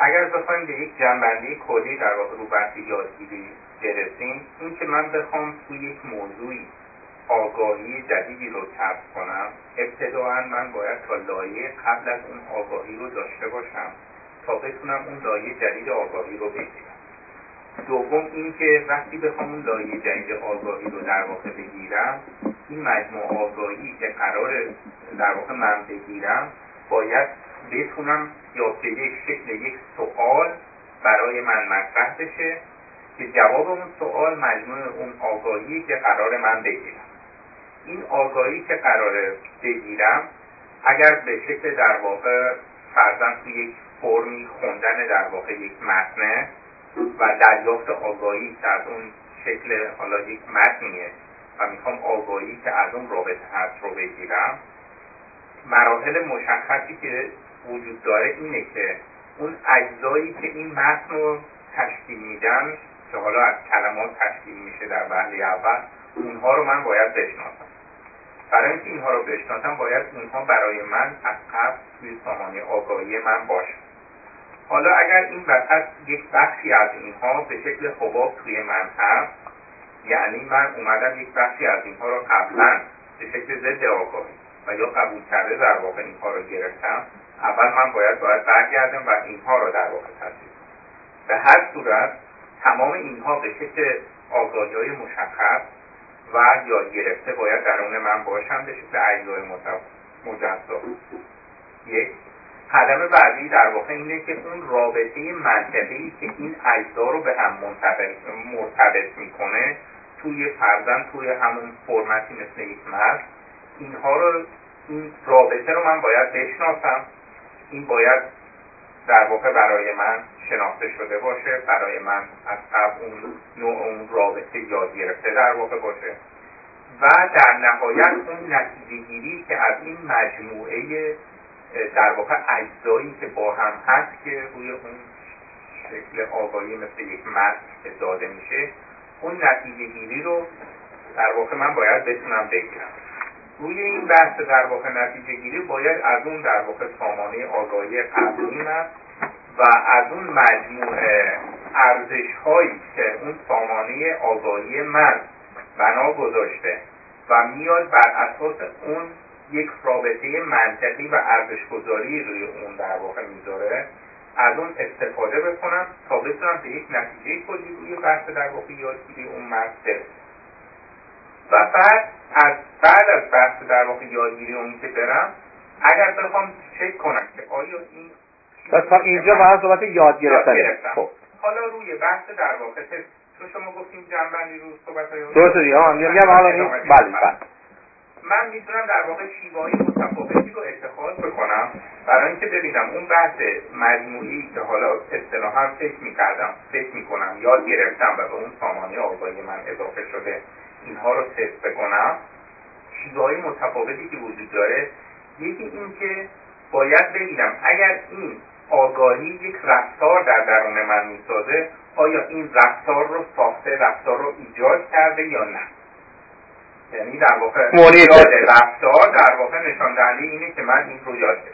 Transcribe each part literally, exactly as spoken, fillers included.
اگر بخوایم به یک جنبندی کلی در واقع رو بحث یادگیری برسیم، این که من بخوام توی یک موضوعی آگاهی جدیدی رو کسب کنم، ابتداعاً من باید تا لایه قبل از اون آگاهی رو داشته باشم تا بتونم اون لایه جدید آگاهی رو بگیرم. دوم این که وقتی بخوام اون لایه جدید آگاهی رو در واقع بگیرم، این مجموع آگاهی که قراره در واقع من بگیرم باید بتونم یا به یک شکل یک سوال برای من مطرح بشه که جواب اون سوال مجموع اون آگاهی که قرار من بگیرم. این آگاهی که قراره بگیرم اگر به شکل در واقع فرضاً توی یک فرمی خوندن در واقع یک متن و دریافت آگاهی که از اون شکل حالا یک متنیه و میخوام آگاهی که از اون رابطه هست رو بگیرم، مراحل مشخصی که وجود داره اینه که اون اجزایی که این متن رو تشکیل میدن که حالا از کلمات تشکیل میشه در وهله اول، اونها رو من باید بشناسم. برای اینکه اینها رو بشناسم باید اونها برای من از قبل توی سامانه آگاهی من باشه. حالا اگر این وسط یک بخشی از اینها به شکل حباب توی من هست، یعنی من اومدم یک بخشی از اینها رو قبلا به شکل ضد آگاهی و یا قبول کرده در واقع اینها رو گرفتم، اول من باید باید برگردم و اینها رو در واقع تصدیق کنم. به هر صورت تمام اینها به شکل آگاهی‌های مشخص و یاد گرفته باید درون من باشن به شکل اجزای مجزا. یک قدم بعدی در واقع اینه که اون رابطه منطقی که این اجزا رو به هم مرتبط میکنه توی فرضاً توی همون فرمتی مثل یک متن، اینها رو این رابطه رو من باید بشناسم. این باید در واقع برای من شناخته شده باشه، برای من از قبل اون نوع اون رابطه یاد گرفته در واقع باشه و در نهایت اون نتیجه گیری که از این مجموعه در واقع اجزایی که با هم هست که روی اون شکل آگاهی مثل یک متن که داده میشه، اون نتیجه گیری رو در واقع من باید بتونم بگیرم. روی این بحث در واقع نتیجه گیری باید از اون در واقع سامانه آگاهی قبلی من و از اون مجموعه ارزش هایی که اون سامانه آگاهی من بنا گذاشته و میاد بر اساس اون یک رابطه منطقی و ارزش‌گذاری روی اون در واقع میذاره، از اون استفاده بکنم تا بتونم به یک نتیجه کلی روی بحث در واقع یادگیری اون متن. و بعد از بعد از بحث در واقع یادگیری اون که برم، اگر بخوام چک کنم که آیا این پس تا اینجا باید صحبت یاد گرفتن. خب حالا روی بحث در واقع تو شما گفتیم جنبندی رو صحبت‌های درست دیگه ها میگم حالا این بله بله من میتونم در واقع شیوه‌های متفاوتی رو اتخاذ بکنم برای اینکه ببینم اون بحث مجموعی که حالا اصطلاحاً فکر می‌کردم فکر می‌کنم یاد گرفتم و به اون سامانه آگاهی من اضافه شده اینها رو تست بکنم. شیوه‌های متفاوتی که وجود داره، یکی این که باید ببینم اگر این آگاهی یک رفتار در درون من میسازه، آیا این رفتار رو ساخته، رفتار رو ایجاد کرده یا نه. یعنی در واقع یاد رفتار در واقع نشان دهنده اینه که من این رو یاد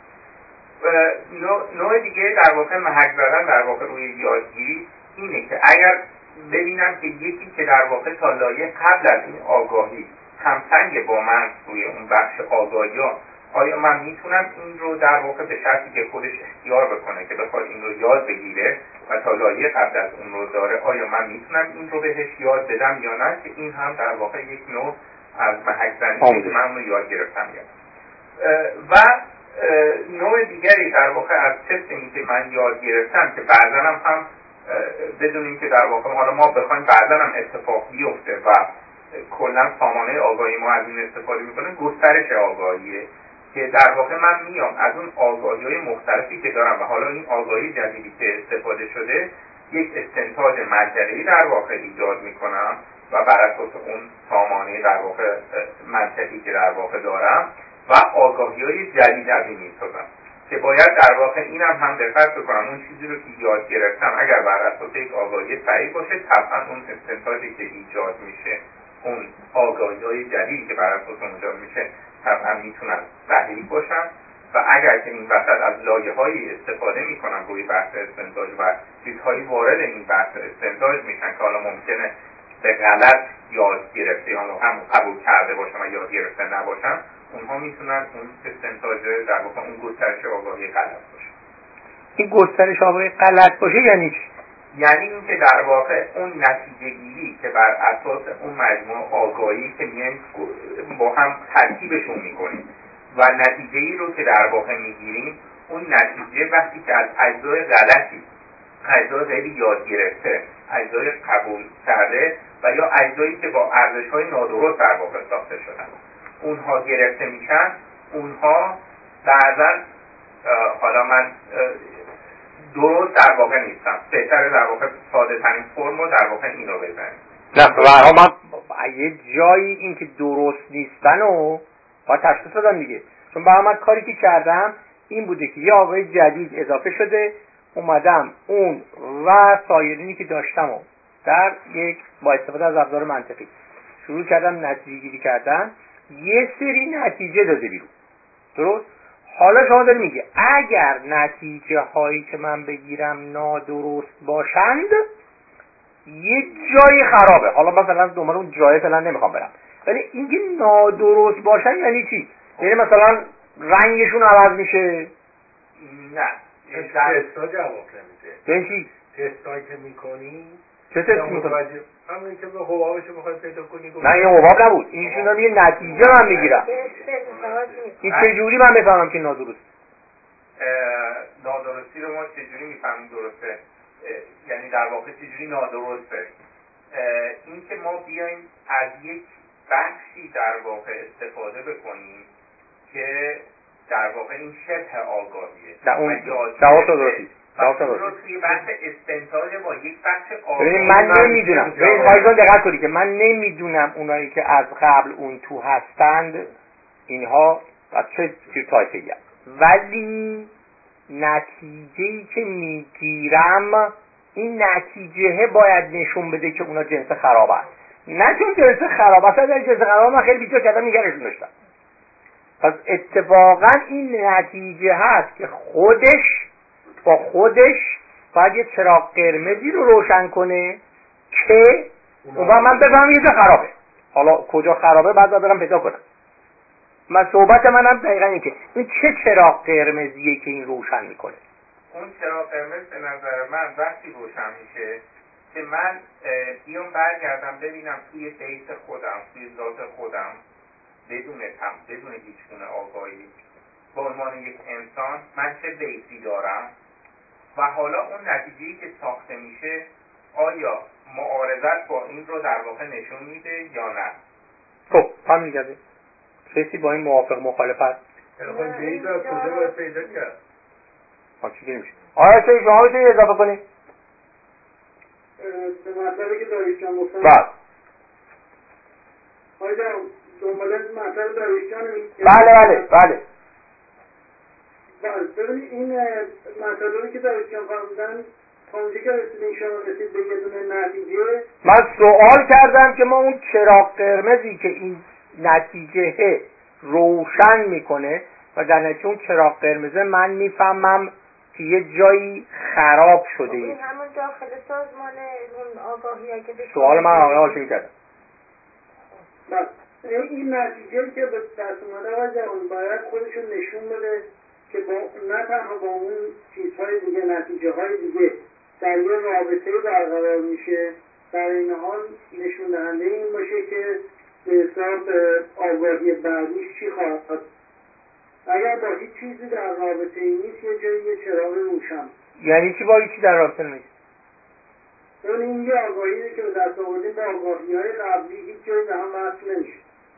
گرفتم. نوع دیگه در واقع محک زدن در واقع روی یادگیری اینه که اگر ببینم که یکی که در واقع تا لایه قبل از این آگاهی همسنگ با من روی اون بخش آگاهی ها، آیا من میتونم این رو در واقع به شرطی که خودش اختیار بکنه که بخواد این رو یاد بگیره و تا لایه قبل از اون رو داره، آیا من میتونم این رو بهش یاد بدم یا نه، که این هم در واقع یک نوع از محک زنی که من اون رو یاد گرفتم یا و نوع دیگری در واقع از تست این که من یاد گرفتم که بعضا هم هم بدون این که در واقع حالا ما بخوایم بعضا هم اتفاق بیفته و کلا سامانه آگاهی ما از این استفاده میکنه، گسترش آگاهیه که در واقع من میام از اون آگاهی‌های مختلفی که دارم و حالا این آگاهی جدیدی که استفاده شده یک استنتاج منطقی در واقع ایجاد میکنم و بر اساس اون سامانه در واقع منطقی که در واقع دارم و آگاهی‌های جدید از این میسازم که باید در واقع اینم هم دقت بکنم اون چیزی رو که یاد گرفتم اگر بر اساس یک آگاهی صحیح باشه، طبعا اون استنتاجی که ایجاد میشه، اون آگاهی‌های جدیدی که بر اساس اون ایجاد میشه طبعا میتونن صحیح باشن و اگر که این وسط از لایه‌هایی استفاده میکنم روی بحث استنتاج و چیزهایی وارد این بحث استنتاج میشن که حالا ممکنه به غلط یاد گرفته یا هم قبول کرده باشم و یاد گرفته نباشم، اونها میتونن اون استنتاج در واقع اون گسترش آگاهی غلط باشه. این گسترش آگاهی غلط باشه یعنی چی؟ یعنی اینکه در واقع اون نتیجه گیری که بر اساس اون مجموعه آگاهی که میایم با هم ترکیبشون میکنیم و نتیجه‌ای رو که در واقع میگیریم، اون نتیجه وقتی که از اجزای غلطی، اجزای غیر یاد گرفته، اجزای قبول کرده و یا اجزایی که با ارزش‌های نادرست در واقع ساخته شدن اونها گرفته میشن، اونها بعضا حالا من درست در واقع نیستم، بهتره در واقع ساده ترین فرم رو در واقع اینو بزنیم. نه برای من یه جایی این که درست نیستن و با تشخیص دادم دیگه، چون برای من کاری که کردم این بوده که یه آگاهی جدید اضافه شده، اومدم اون و سایرینی که داشتم و در یک با استفاده از ابزار منطقی شروع کردم نتیجه گیری کردن، یه سری نتیجه داده بیرون. درست؟ حالا شما داری میگه اگر نتیجه هایی که من بگیرم نادرست باشند یه جایی خرابه. حالا مثلا دنبال اون جایی فعلا نمیخوام برم، ولی اینکه نادرست باشن یعنی چی؟ یعنی مثلا رنگشون عوض میشه؟ نه، تستا جواب نمیده. یعنی چی؟ تستایی که میکنی چه تستی میکنی؟ همونی که به حبابش بخوای پیدا کنی. نه این حباب نبود، اینشون هم یه نتیجه من میگیرم. این چجوری من بفهمم که نادرست؟ نادرستی رو ما چجوری میفهمیم درسته؟ یعنی در واقع چجوری نادرسته؟ این که ما بیایم از یک بخشی در واقع استفاده بکنیم که در واقع این شبه آگاهیه. در اون جواب تو درستی. جواب تو درستی. توی بحث استنتاج با یک بخش آگاهی من نمیدونم. ببین خواهیدان دقت کنی که من نمیدونم اونایی که از قبل اون تو هستند اینها چه چه تایپی هست، ولی نتیجه‌ای که میگیرم این نتیجه باید نشون بده که اونا جنس خراب هست، نه چون جنس خراب هست. اگر جنس خراب من خیلی بیجا کردم میگرشون داشتم. پس اتفاقا این نتیجه هست که خودش با خودش باید یه چراغ قرمزی رو روشن کنه که اون وقت من بفهمم یه جا خرابه. حالا کجا خرابه بعد برم پیدا کنم. من صحبت منم دقیقا این که این چه چراغ قرمزیه که این روشن میکنه. اون چراغ قرمز به نظر من وقتی روشن میشه که من بیام برگردم ببینم توی بیت خودم، توی ذات خودم، بدون تم بدون هیچ گونه آگاهی به عنوان یک انسان من چه بیتی دارم و حالا اون نتیجه‌ای که ساخته میشه آیا معارضت با این رو در واقع نشون میده یا نه. خب همین دیگه کسی با این موافق مخالفت؟ خب بیت از کجا باید پیدا کرد؟ ها چی نمیشه. آیا چه شما میتونید اضافه کنید؟ به مطلبی که داریشان گفتن بله آیا دنباله مطلب داریشان بله بله بله بله ببینید این مطلبی که داریشان فرمودن تا اونجا که رسیدین شما رسید به یه دونه نتیجه. من سوال کردم که ما اون چراغ قرمزی که این نتیجه روشن میکنه و در نتیجه اون چراغ قرمزه من میفهمم که یه جایی خراب شده. این همون داخل سازمان اون آگاهیه که به سوال من آقای هاشمی کردم. بله این نتیجه که به دست اومده آقای جوان باید خودشون نشون بده که با نه تنها با اون چیزهای دیگه نتیجه های دیگه در یه رابطه برقرار میشه، در این حال نشون دهنده این باشه که به حساب آگاهی بعدیش چی خواهد شد. اگر با هیچ چیزی در رابطه ای نیست یه جایی یه چراغ روشن. یعنی چی با هیچ چیزی در رابطه نیست؟ اون این یه آگاهی که به دست آوردیم با آگاهی های قبلی هیچ جایی به هم وصل نمیشه.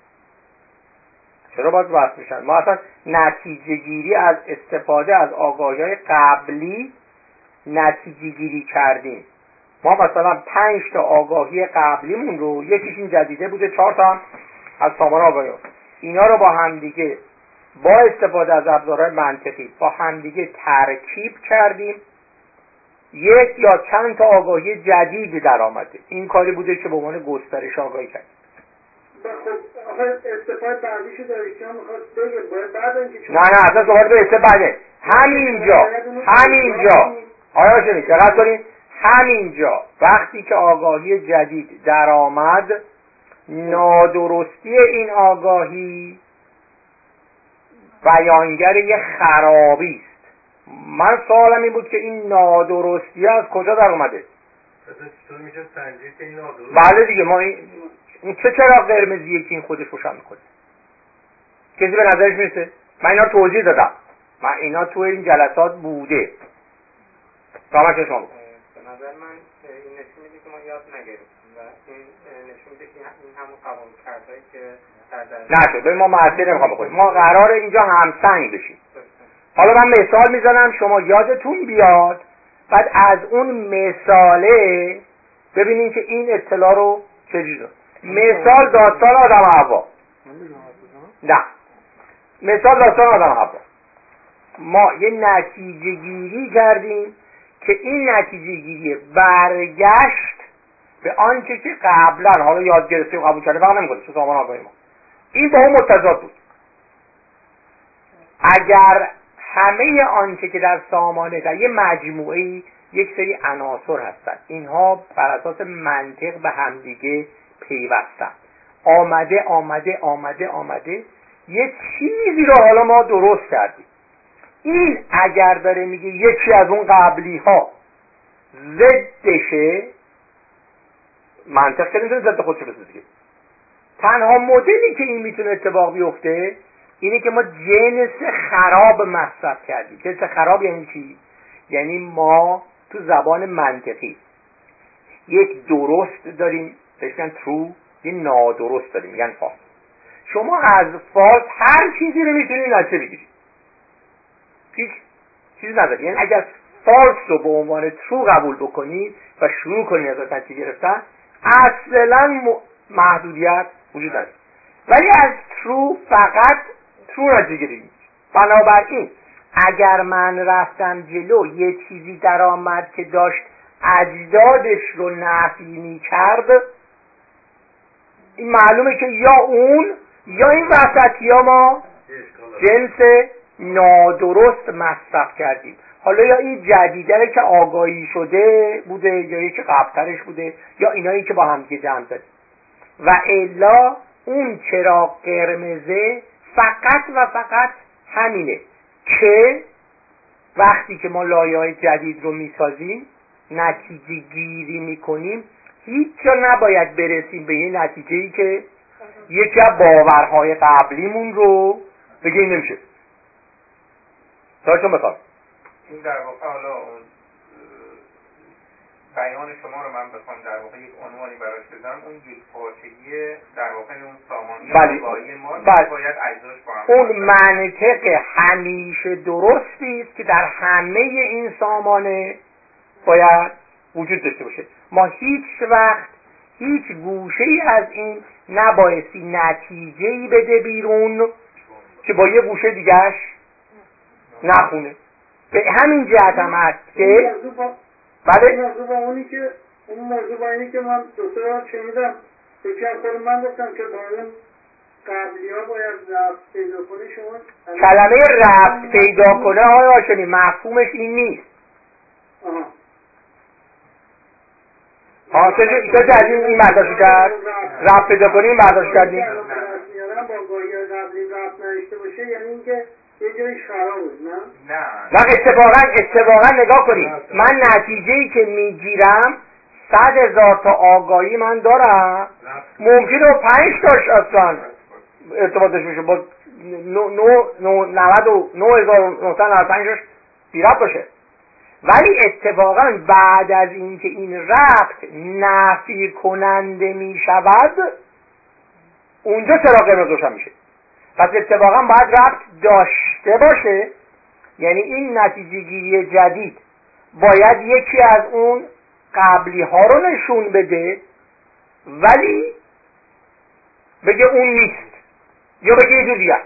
چرا باید وصل میشن؟ ما اصلا نتیجه گیری از استفاده از آگاهی های قبلی نتیجه گیری کردیم. ما مثلا پنج تا آگاهی قبلیمون رو یکیش این جدیده بوده، چهار تا هم از سامان آگاهی ها. اینا رو با همدیگه با استفاده از ابزارهای منطقی با همدیگه ترکیب کردیم، یک یا چند تا آگاهی جدید در آمده. این کاری بوده که به عنوان گسترش آگاهی کرد. خب آخه استفاده بعدیشو داشت شما میخواست بگه باید بعد اینکه نه نه اصلا صحبت به استفاده همینجا همینجا آیا شنید دقت کنید همینجا وقتی که آگاهی جدید در آمد نادرستی این آگاهی بیانگر یه خرابی است. من سوالم این بود که این نادرستی از کجا در اومده؟ چطور میشه سنجید این نادرست؟ بله دیگه ما این, این چه چراغ قرمزیه که این خودش روشن میکنه؟ کسی به نظرش میرسه؟ من اینا توضیح دادم، من اینا تو این جلسات بوده. سلامت شما بکن. به نظر من این نشون میده که ما یاد نگرفتیم و این نشون میده که این همون قوام کردهایی که در نشد به ما معطل نمیخوام بکنیم. ما قراره اینجا همسنگ بشیم. حالا من مثال میزنم شما یادتون بیاد، بعد از اون مثاله ببینین که این اطلاع رو چجوری داد. مثال داستان آدم و حوا. نه مثال داستان آدم و حوا. ما یه نتیجه گیری کردیم که این نتیجه گیری برگشت به آنچه که قبلا حالا یاد گرفتیم و قبول کرده فقط نمی‌کنه تو سامان آگاهی ما. این با اون متضاد بود. اگر همه آنچه که در سامانه در یه مجموعه یک سری عناصر هستند، اینها بر اساس منطق به همدیگه پیوستن، آمده آمده آمده آمده یه چیزی رو حالا ما درست کردیم. این اگر داره میگه یکی از اون قبلی ها ضدشه، منطق که نمیتونه ضد خودشو بسازه دیگه. تنها مدلی که این میتونه اتفاق بیفته اینه که ما جنس خراب مصرف کردیم. جنس خراب یعنی چی؟ یعنی ما تو زبان منطقی یک درست داریم بهش میگن true، یه نادرست داریم میگن false. شما از false هر چیزی رو میتونید نتیجه بگیرید، هیچ چیزی نداره. یعنی اگر false رو به عنوان true قبول بکنید و شروع کنید از نتیجه گرفتن، اصلا محدودیت وجود نداره. ولی از true فقط true نتیجه گیرید. بنابراین اگر من رفتم جلو یه چیزی در آمد که داشت اجدادش رو نفی می کرد، این معلومه که یا اون یا این وسطی ها ما جنس نادرست مصرف کردیم. حالا یا این جدیدره که آگاهی شده بوده یا یکی قبلترش بوده یا اینایی که با هم دیگه جمع زدیم. و الا اون چراغ قرمزه فقط و فقط همینه که وقتی که ما لایه‌های جدید رو میسازیم نتیجه گیری میکنیم، هیچ جا نباید برسیم به یه نتیجه‌ای که یکی از باورهای قبلیمون رو بگه این نمیشه. سوالتون بخواد. این در واقع حالا اون بیان شما رو من بخوام در واقع یک عنوانی براش بذارم، اون یک پارچگی در واقع اون سامانی آگاهی ما بله. باید اجزاش با هم اون منطق همیشه درستی است که در همه این سامانه باید وجود داشته باشه. ما هیچ وقت هیچ گوشه ای از این نبایستی نتیجه‌ای بده بیرون که با یه گوشه دیگهش نخونه. به همین جهت هم هست که بله این موضوع با اونی که اون موضوع با اینی که من دو سه بار شنیدم یکی از خود من گفتم که با اون قبلی ها باید رفت پیدا کنی. شما کلمه رفت پیدا کنه آقای هاشمی مفهومش این نیست. آها ها چه جدید این برداشت کرد؟ رفت پیدا کنی این برداشت کردیم؟ میارم با گاهی قبلی رفت نشته باشه یعنی اینکه یه جایش خراب بود. نه نه نه اتفاقا اتفاقا نگاه کنید، من نتیجه‌ای که میگیرم صد هزار تا آگاهی من دارم، ممکنه پنج تاش اصلا ارتباطش میشه با نود و نه هزار و نهصد و نود و پنج بیربط باشه. ولی اتفاقا بعد از اینکه این ربط نفی کننده میشود اونجا چراغ قرمز روشن میشه. پس اتفاقا باید ربط داشته باشه، یعنی این نتیجه گیری جدید باید یکی از اون قبلی ها رو نشون بده ولی بگه اون نیست یا بگه یه جور دیگه.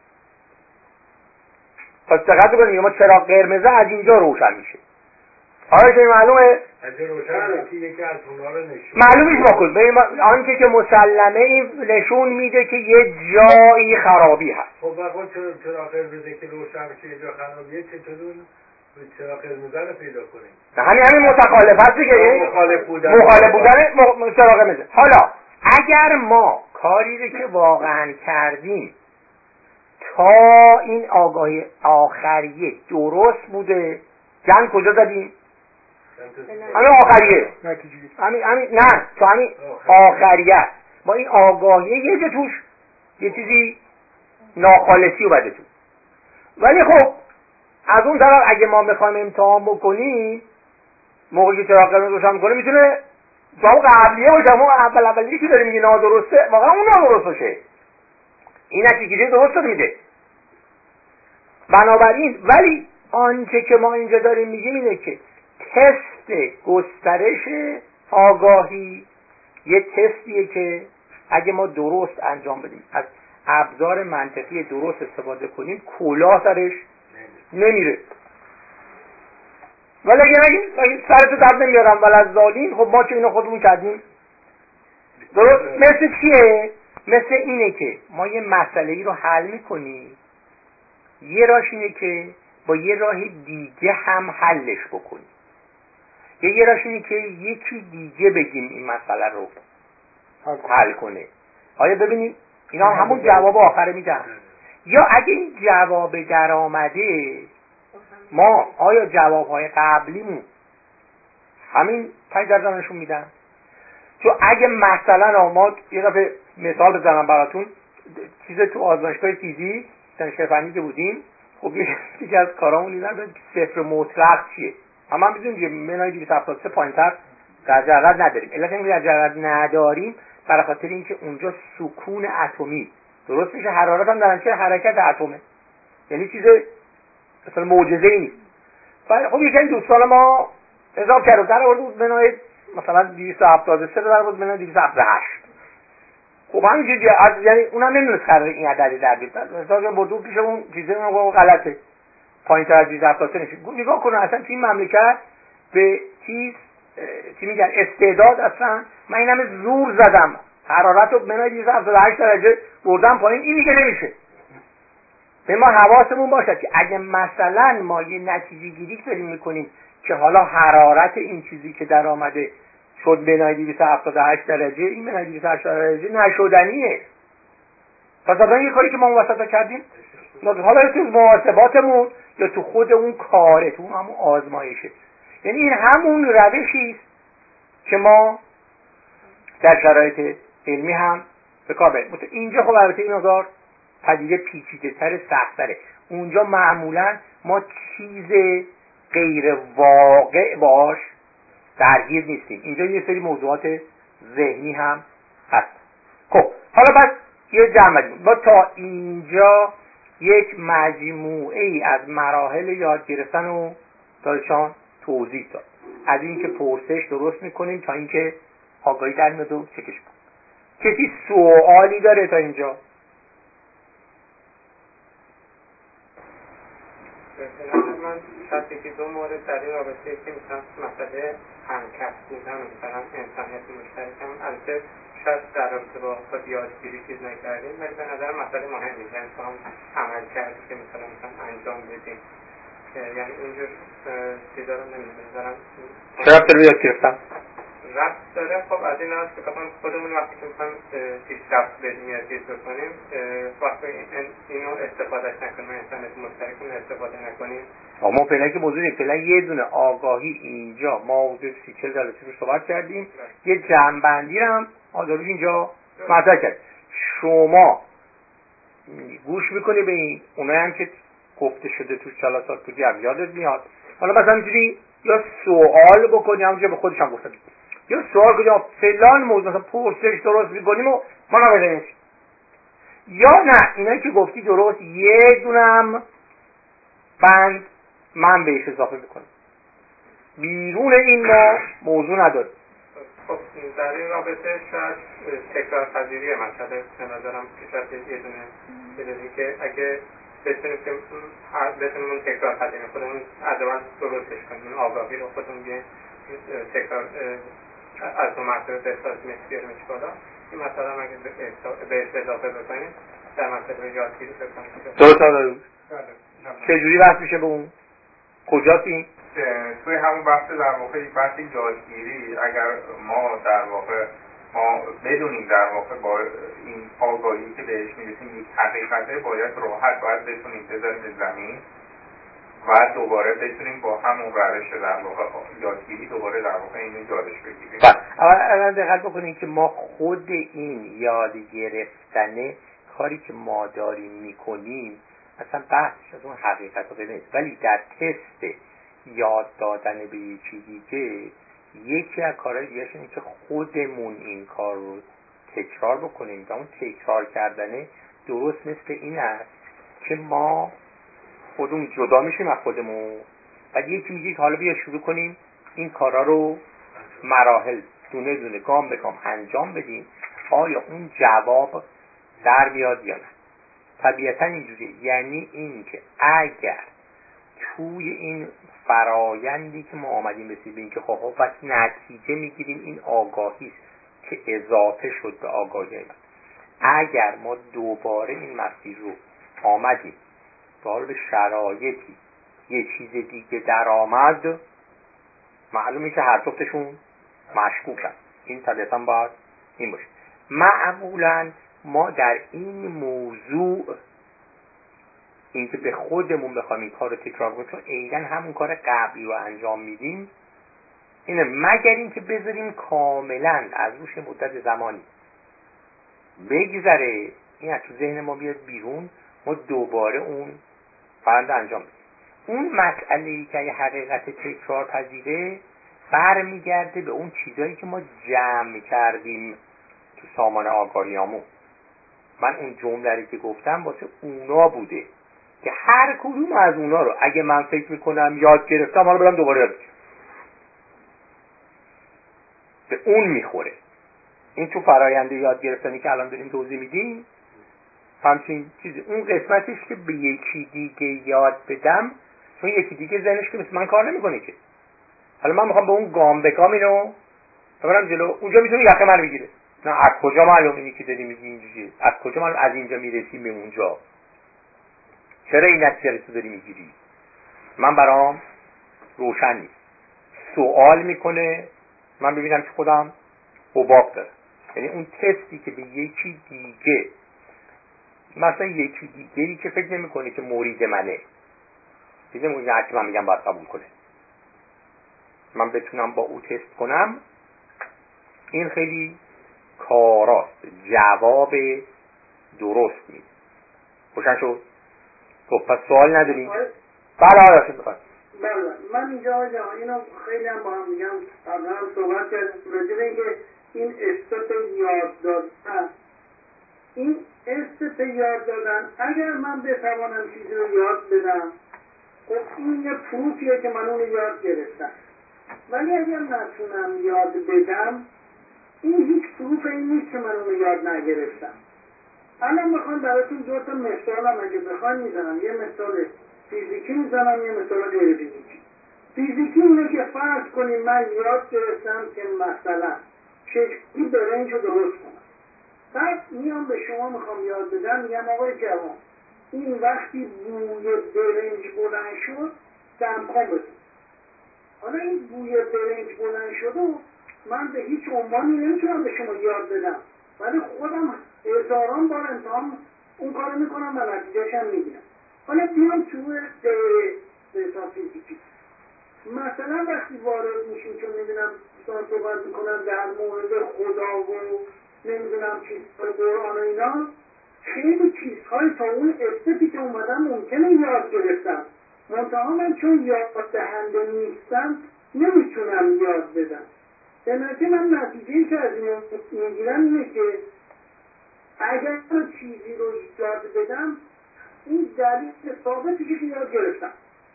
پس دقت کنید ما چراغ قرمز از اینجا روشن میشه. آیا چه معلومه؟ اگه روشن که یکی از اونها رو نشون معلومیش بکن ببین آنچه که مسلمه این نشون میده که یه جایی خرابی هست. خب واقعا چرا چرا قرمز که روشن بشه یه جا خرابیه چطور چرا قرمز رو پیدا کنیم؟ همین همین متخالفت دیگه، مخالف بودن مخالف بودن چرا قرمزه. حالا اگر ما کاری رو که واقعا کردیم تا این آگاهی آخریه درست بوده، جنگ کجا زدیم؟ همین آخریه همین همین نه تو همین آخریه با این آگاهیه یه جا توش یه چیزی ناخالصی اومده تو. ولی خب از اون طرف اگه ما بخوایم امتحان بکنیم موقعی که چراغ قرمز روشن میکنه میتونه جواب قبلیه باشه، اون اول اولیه که داره میگه نادرسته واقعا اون نادرست باشه، این نتیجه درست رو میده. بنابراین ولی آنچه که ما اینجا داریم میگیم اینه که تست گسترش آگاهی یه تستیه که اگه ما درست انجام بدیم، از ابزار منطقی درست استفاده کنیم، کلاه سرش نمیره. ولی اگه نگیم سرتو درد نمیارم ولی از ظالین، خب ما که اینو خودمون کردیم درست. مثل چیه؟ مثل اینه که ما یه مسئله ای رو حل میکنیم، یه راهش اینه که با یه راه دیگه هم حلش بکنیم، یا یه راهش اینه که یکی دیگه بگیم این مسئله رو حل کنه. آیا ببینیم اینا همون جواب آخره میدن؟ یا اگه این جواب در آمده ما آیا جوابهای قبلیمون همین پنج درصد نشون میدن؟ چون اگه مثلا ما یه دفعه مثال بزنم براتون، چیز تو آزمایشگاه فیزیک دانشگاه فنی که بودیم، خب یکی از کارامون این بود صفر مطلق چیه. اما هم میدونیم که منهای دویست و هفتاد و سه پایین‌تر در جرات نداریم. علت اینکه در جرات نداریم برای خاطر اینکه اونجا سکون اتمی درست میشه، حرارت هم در نتیجه حرکت اتمه، یعنی چیز مثلا معجزه‌ای نیست. خب یکی از دوستان ما حساب کرد در آورد بود منهای مثلا دویست و هفتاد و سه در آورد منهای دویست و هفتاد و هشت. خب همینجوری از یعنی اونم نمیدونست قرار این عددی در بیاد، مثلا بردو پیش اون چیزه اون غلطه، پایین‌تر از دویست و هفتاد و سه نشه. نگاه کنه اصلا تو این مملکت به چیز چی میگن استعداد، اصلا من این همه زور زدم حرارت رو منهای دویست و هفتاد و هشت درجه بردم پایین، این میگه نمیشه. به ما حواسمون باشه که اگه مثلا ما یه نتیجه گیری داریم میکنیم که حالا حرارت این چیزی که در آمده شد بنای دویست و هفتاد و هشت درجه، این بنای دویست و هفتاد و هشت درجه نشدنیه. پس اصلا یه کاری که ما اون وسط کردیم، حالا تو محاسباتمون یا تو خود اون کاره، تو همون آزمایشه، یعنی این همون روشی است که ما در شرایط علمی هم به کار بریم. اینجا خب البته این مقدار پدیده پیچیده تر، سخت تره. اونجا معمولا ما چیز غیر واقع باش درگیر نیستیم، اینجا یه سری موضوعات ذهنی هم هست. خب حالا بس یه جمع بدیم، با تا اینجا یک مجموعه ای از مراحل یاد گرفتن و دانشان توضیح داد، از اینکه پرسش درست میکنیم تا اینکه آگاهی در میاد و چکش کنیم. کسی سوالی داره تا اینجا؟ من شاید یکی دو مورد در این رابطه که مثلا مسئله همکف بودن و مثلا انسانیت مشترک هم البته شاید در رابطه با خود یادگیری چیز نکردیم، ولی به نظر مسئله مهمی که انسان عمل کردی که مثلا مثلا انجام بدیم، یعنی اینجور چیزا رو نمیدونم چرا تو رو یاد گرفتم رفت داره. خب از این هست که بخوام خودمون وقتی که میخوایم پیشرفت بدیم یا چیز بکنیم، وقتی اینو استفادهش نکنیم، انسانیت مشترک رو استفاده نکنیم. ما فعلا که موضوع فعلا یه دونه آگاهی اینجا ما حدود سی چل جلسه رو صحبت کردیم، یه جمع‌بندی هم آدروش اینجا مطرح کرد. شما گوش میکنی به این، اونایی هم که گفته شده تو جلسات تو جمع یادت میاد، حالا مثلا میتونی یا سوال بکنی، همونجا به خودش هم گفتم، یا سوال کنی فلان موضوع مثلا پرسش درست میکنیم و ما نمیدونیم، یا نه اینایی که گفتی درست یه دونم بند من بهش اضافه میکنم، بیرون این ما موضوع نداریم. خب در این رابطه شاید تکرار پذیری مسئله به نظرم که شاید یه دونه بدونی که اگه بتونیم که بتونیم اون تکرار تدیم خودمون از اول درستش کنیم، آگاهی رو خودمون بیایم تکرار از اون مرتبه به احساس مثل بیاریمش بالا. این مثلا اگه بهش اضافه بکنیم در مسئله یادگیری بکنیم درست داره. چجوری بحث میشه به اون؟ کجاست این؟ توی همون بحث در واقع بحث یادگیری اگر ما در واقع ما بدونیم در واقع با این آگاهی که بهش میرسیم یک حقیقته، باید راحت باید بتونیم بذاریم زمین و دوباره بتونیم با همون روش در واقع یادگیری دوباره در واقع اینو یادش بگیریم. اول دقت بکنید که ما خود این یاد گرفتن کاری که ما داریم میکنیم اصلا بحثش از اون حقیقت رو نیست، ولی در تست یاد دادن به یه چیزی که یکی از کارهای دیگه اینه که خودمون این کار رو تکرار بکنیم و اون تکرار کردنه درست مثل این است که ما خودمون جدا میشیم از خودمون و یکی میگه که حالا بیا شروع کنیم این کارا رو مراحل دونه دونه گام به گام انجام بدیم، آیا اون جواب در میاد یا نه. طبیعتا اینجوریه، یعنی این که اگر توی این فرایندی که ما آمدیم رسیدیم به این که خب خب نتیجه میگیریم این آگاهی است که اضافه شد به آگاهی من، اگر ما دوباره این مسیر رو آمدیم حالا به شرایطی یه چیز دیگه در آمد، معلومه که هر دوتشون مشکوکن. این طبیعتا باید این باشه. معمولا ما در این موضوع این که به خودمون بخوایم این کار رو تکرار کنیم چون عیناً همون کار قبلی رو انجام میدیم اینه، مگر این که بذاریم کاملا از روش مدت زمانی بگذره این از تو ذهن ما بیاد بیرون، ما دوباره اون فرآیند انجام بدیم. اون مسئله‌ای که حقیقت تکرار پذیره برمیگرده به اون چیزایی که ما جمع کردیم تو سامان آگاهیامون. من اون جمله‌ای که گفتم واسه اونا بوده که هر کدوم از اونا رو اگه من فکر میکنم یاد گرفتم حالا برم دوباره یاد بگیرم، به اون میخوره. این تو فرآیند یاد گرفتنی که الان داریم توضیح میدیم همچین چیزی. اون قسمتش که به یکی دیگه یاد بدم، چون یکی دیگه ذهنش که مثل من کار نمیکنه که حالا من میخوام به اون گام به گام اینو ببرم جلو، اونجا میتونه یقه من بگیره. نه از کجا معلوم اینی که داری میگی اینجوریه؟ از کجا معلوم از اینجا میرسیم به اونجا؟ چرا این نتیجه رو تو داری میگیری؟ من برام روشن نیست. سوال میکنه من ببینم که خودم حباب دارم. یعنی اون تستی که به یکی دیگه، مثلا یکی دیگری که فکر نمیکنه که مرید منه، دیگه اون که من میگم باید قبول کنه، من بتونم با او تست کنم، این خیلی کاراست، جواب درست میده. روشن شد؟ خب پس سوال نداریم؟ بله آره شد بخواد. بله من اینجا آقای جهانی اینو خیلی هم با هم میگم قبلا هم صحبت کردیم راجع به اینکه این استپ یاد دادن، این استپ یاد دادن اگر من بتوانم چیزی رو یاد بدم خب این یه پروفیه که من اون یاد گرفتم، ولی اگر نتونم یاد بدم این هیچ پروف این نیست که من اون یاد نگرفتم. الان بخوام براتون دو تا مثال هم اگه بخوام میزنم، یه مثال فیزیکی میزنم یه مثال غیر فیزیکی. فیزیکی اینه که فرض کنیم من یاد گرفتم که مثلا چشمی برنج رو درست کنم، بعد میام به شما میخوام یاد بدم، میگم آقای جوان این وقتی بوی برنج بلند شد دمخواه بزن. حالا این بوی برنج بلند شد و من به هیچ عنوانی نمیتونم به شما یاد بدم، ولی خودم هزاران بار امتحان اون کارو میکنم و نتیجهش هم میگیرم. حالا بیام تو غیر حساب فیزیکی، مثلا وقتی وارد میشیم چون میبینم دوستان صحبت میکنن در مورد خدا و نمیدونم چیزهای قرآن و اینا، خیلی چیزهای تا اون استپی که اومدم ممکنه یاد گرفتم، منتها من چون یاد دهنده نیستم نمیتونم یاد بدم. به نتیجه من نتیجه‌ای که از این میگیرم اینه که اگر چیزی رو یاد بدم این دلیل ثابتشه که یاد گرفتم.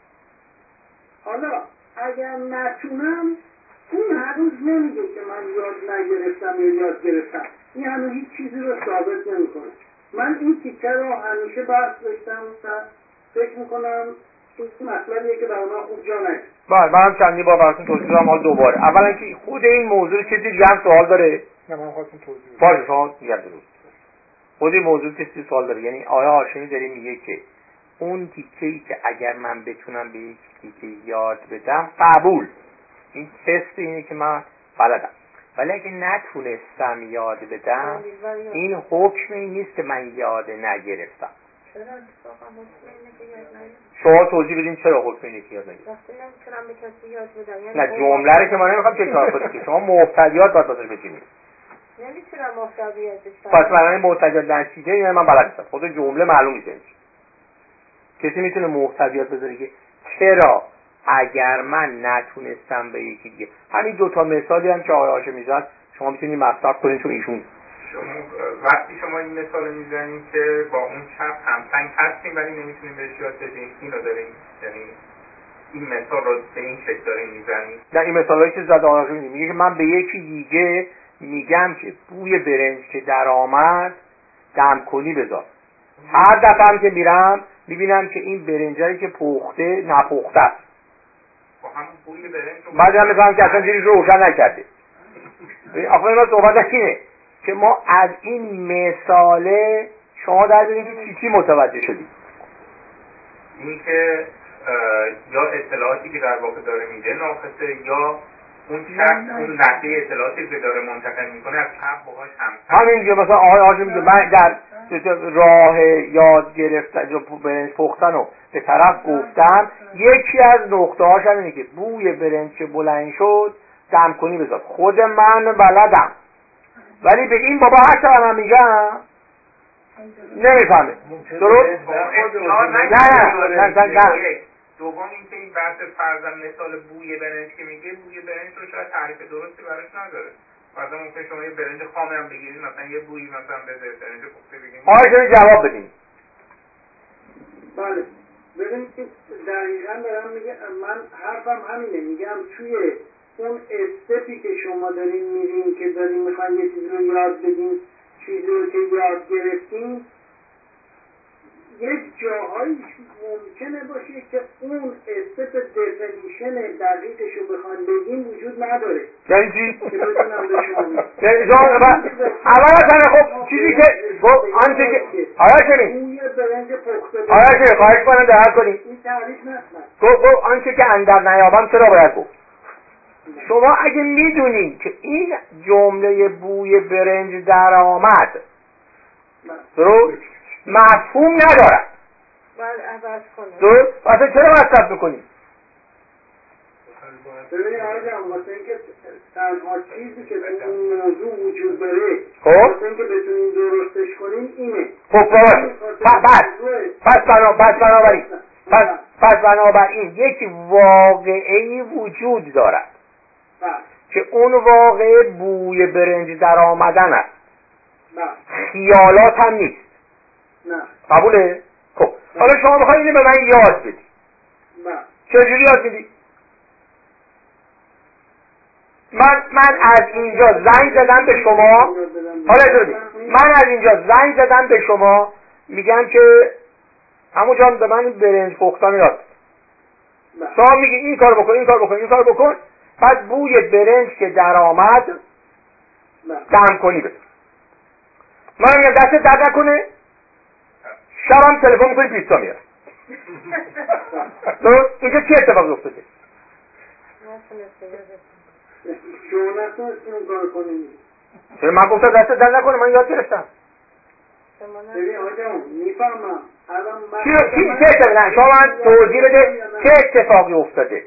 حالا اگر نتونم این هنوز نمیگه که من یاد نگرفتم یا یاد گرفتم، این هنوز هیچ چیزی رو ثابت نمیکنه. من این تیکه رو همیشه بحث داشتم و فکر میکنم این مطلبیه که برای من خوب جا نگذاشت. بله من هم چندی بار براتون توضیح دادم. حالا دوباره اولا که خود این موضوع کسی دیگه هم سوال داره؟ نه من خواستم توضیح بدم. باشه شما میگم درست. خود این موضوع کسی سوال داره؟ یعنی آیا هاشمی داره میگه که اون تیکه‌ای که اگر من بتونم به یک تیکه یاد بدم قبول، این تست اینه که من بلدم، ولی اگه نتونستم یاد بدم این حکم این نیست که من یاد نگرفتم. چرا اتفاقا حکم اینه که یاد نگرفتم؟ شما توضیح بدین چرا حکم اینه که یاد نگرفتم؟ وقتی نمیتونم به کسی یاد بدم یعنی نه جمله رو که ما نمیخوام تکرار کنیم که شما محتویات باید واسش بچینید. نمیتونم محتویات بشم. پس معنی محتویات نتیجه یعنی من بلد نیستم. خود جمله معلوم نیست. کسی میتونه محتویات بذاره که چرا اگر من نتونستم به یکی دیگه. همین دو تا مثالی هم که آقای هاشمی میزد شما میتونید مصرف کنید چون ایشون شما وقتی شما این مثال میزنید که با اون چپ همسنگ هستیم ولی نمیتونیم بهش یاد بدیم، اینو داریم، یعنی این مثال رو به این شکل داریم میزنیم. نه این مثالایی که زد آقای هاشمی میگه که من به یکی دیگه میگم که بوی برنج که در آمد دم کنی بذار. هر دفعه هم که میرم میبینم که این برنجایی که پخته نپخته است. با هم بوی برنج رو بعد هم میفهمم که اصلا زیرش رو روشن نکرده. آخه ما صحبت اینه که ما از این مثاله شما در ببینید که چی چی متوجه شدید. این که یا اطلاعاتی که در واقع داره میده ناقصه یا اون شخص اون نحوه اطلاعاتی که داره منتقل میکنه از چپ باهاش هم همین دیگه. مثلا آقای هاشمی میگه من در راه یاد گرفتن برنج پختن رو به طرف گفتم، یکی از نقطه هاش اینه که بوی برنج که بلند شد دم کنی بذار. خود من بلدم ولی به این بابا هر چقدر من میگم نمیفهمه. درست؟ نه نه نه دوم اینکه این بحث فرضاً مثال بوی برنج که میگه بوی برنج رو شاید تعریف درستی براش نداره. مثلا ممکن شما یه برنج خام هم بگیرید مثلا یه بویی مثلا بده برنج پخته بگیرید. آقای جواب بدین. بله ببینید که دقیقاً دارم میگه، من حرفم همینه، میگم توی اون استپی که شما دارین میرین که دارین میخواین یه چیزی رو یاد بدین، چیزی رو که یاد گرفتین، یک جاهایی ممکنه باشه که اون استپ دفنیشن دقیقش رو بخواین بگین وجود نداره. یعنی چی؟ که بتونم به شما میگم. یعنی جا اول از خب چیزی که گفت آنچه که آیا شدیم بوی برنج پخته آیا شدیم خواهش کنم دقت کنیم این تعریف نست گفت گفت آنچه که اندر نیابم چرا باید گفت. شما اگه میدونین که این جمله بوی برنج در آمد درست مفهوم ندارد باید عوض کنه درست اصلا چرا مصرف میکنیم؟ ببینید آقا واسه اینکه تنها چیزی که تو اون موضوع وجود داره خب واسه اینکه بتونین درستش کنین اینه. خب باشه پس پس بنا پس بنابراین پس پس بنابراین یک واقعه‌ای وجود دارد که اون واقعه بوی برنج در آمدن است. خیالات هم نیست. نه. قبوله؟ خب حالا شما بخواید اینو به من یاد بدی. نه. چجوری یاد میدی؟ من من از اینجا زنگ زدم به شما. حالا اجازه من از اینجا زنگ زدم به شما میگم که عمو جان به من برنج پختن یاد. شما میگی این کار بکن این کار بکن این کار بکن بعد بوی برنج که در آمد دم کنی بده. من میگم دست درد نکنه شبم تلفن میکنی پیتزا میاره. درست؟ اینجا چی اتفاقی افتاده؟ شما نتونستین اون کار کنید. چرا من گفتم دست درد نکنه من یاد گرفتم. ببین آقا میفهمم الان من چی چی چه اتفاقی نه شما من توضیح بده چه اتفاقی افتاده؟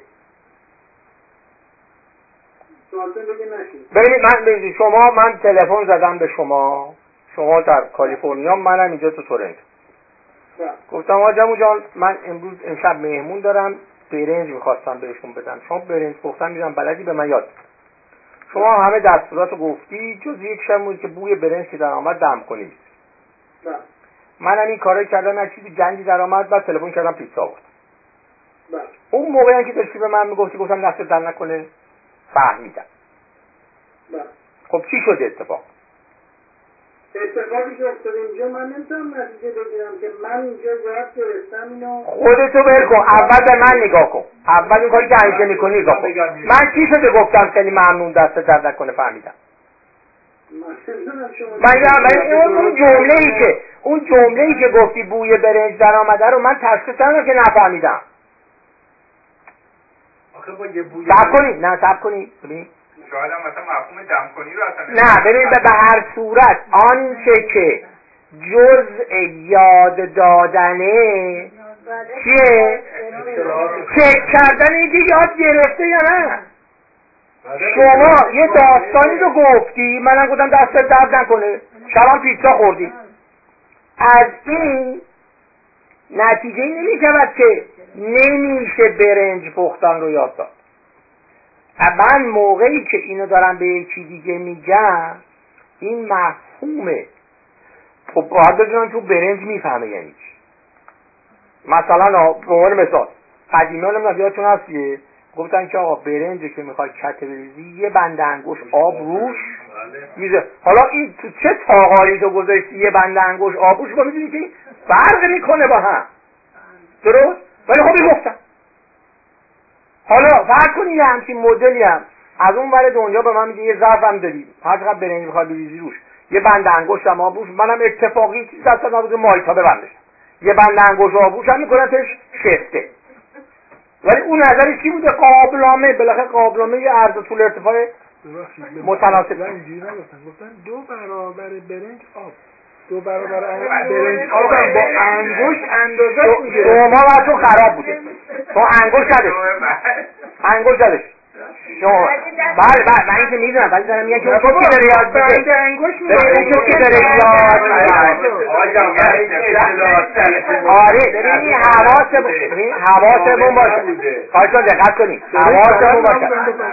ببینید من ببینید شما من تلفن زدم به شما شما در کالیفرنیا منم اینجا تو تورنتو. گفتم آقا جان من امروز امشب مهمون دارم برنج میخواستم بهشون بدم شما برنج پختن میدونم بلدی به من یاد بده. شما همه دستوراتو گفتی جز یک شمویی که بوی برنج که در آمد دم کنید. منم این کارو کردم از چیزی گندی در آمد بعد تلفن کردم پیتزا آورد. اون موقعی که داشتی به من میگفتی گفتم دست در نکنه فهمیدم. خب چی شده اتفاق؟ اتفاقی که افتاده اینجا من نمیتونم نتیجه بگیرم که من اینجا یاد گرفتم اینو. خودتو ول کن، اول به من نگاه کن، اول این کاری که همیشه میکنی نگاه کن. من چی شده گفتم خیلی ممنون دست درد نکنه فهمیدم. من من اون جمله ای که اون جمله ای که گفتی بوی برنج در آمده رو من تشخیص ندادم که نفهمیدم. آخه با یه بوی صبر کنید، نه صبر کنید ببین، شاید هم مثلا مفهوم دم کنی رو اصلا نه ببین به هر صورت آنچه که جزء یاد دادنه چیه؟ چک کردن اینکه یاد گرفته یا نه. شما یه داستانی رو گفتی منم گفتم دستت درد نکنه، شبم پیتزا خوردی، از این نتیجه نمی شود که نمیشه برنج پختن رو یاد داد. من موقعی که اینو دارم به یکی دیگه میگم این مفهومه، خب باید بدونم تو برنج میفهمه یعنی چی. مثلا به عنوان مثال قدیمیان هم یادتون هستیه گفتن که آقا برنج که میخوای کته بریزی یه بند انگشت آب روش میزه. حالا این تو چه تاقاری تو گذاشتی یه بند انگشت آب روش، با میدونی که این فرق میکنه با هم، درست؟ ولی خب میگفتن حالا فرق کنی یه همچین مدلی هم از اون ور دنیا به من میگه یه ظرف هم داری هر چقدر برنج میخوای بریزی روش یه بند انگشت هم آب روش، منم اتفاقی چیز دست نبوده مایتا ببندش یه بند انگشت آب روش هم میکنن تش شفته. ولی اون نظرش چی بوده؟ قابلمه، بالاخره قابلمه یه عرض و طول ارتفاع متناسب. اینجوری نگفتن، گفتن دو برابر برنج آب، دو برابر برنج آب با انگشت اندازه میگیره. شما واسه خراب بوده تو انگشت نداشت انگشت نداشت شما بله بله من اینکه میدونم ولی دارم میگم که اون که داره یاد میده ببین اون که داره یاد آره ببین این حواسمون حواسمون باشه خواهشان دقت کنید حواسمون باشه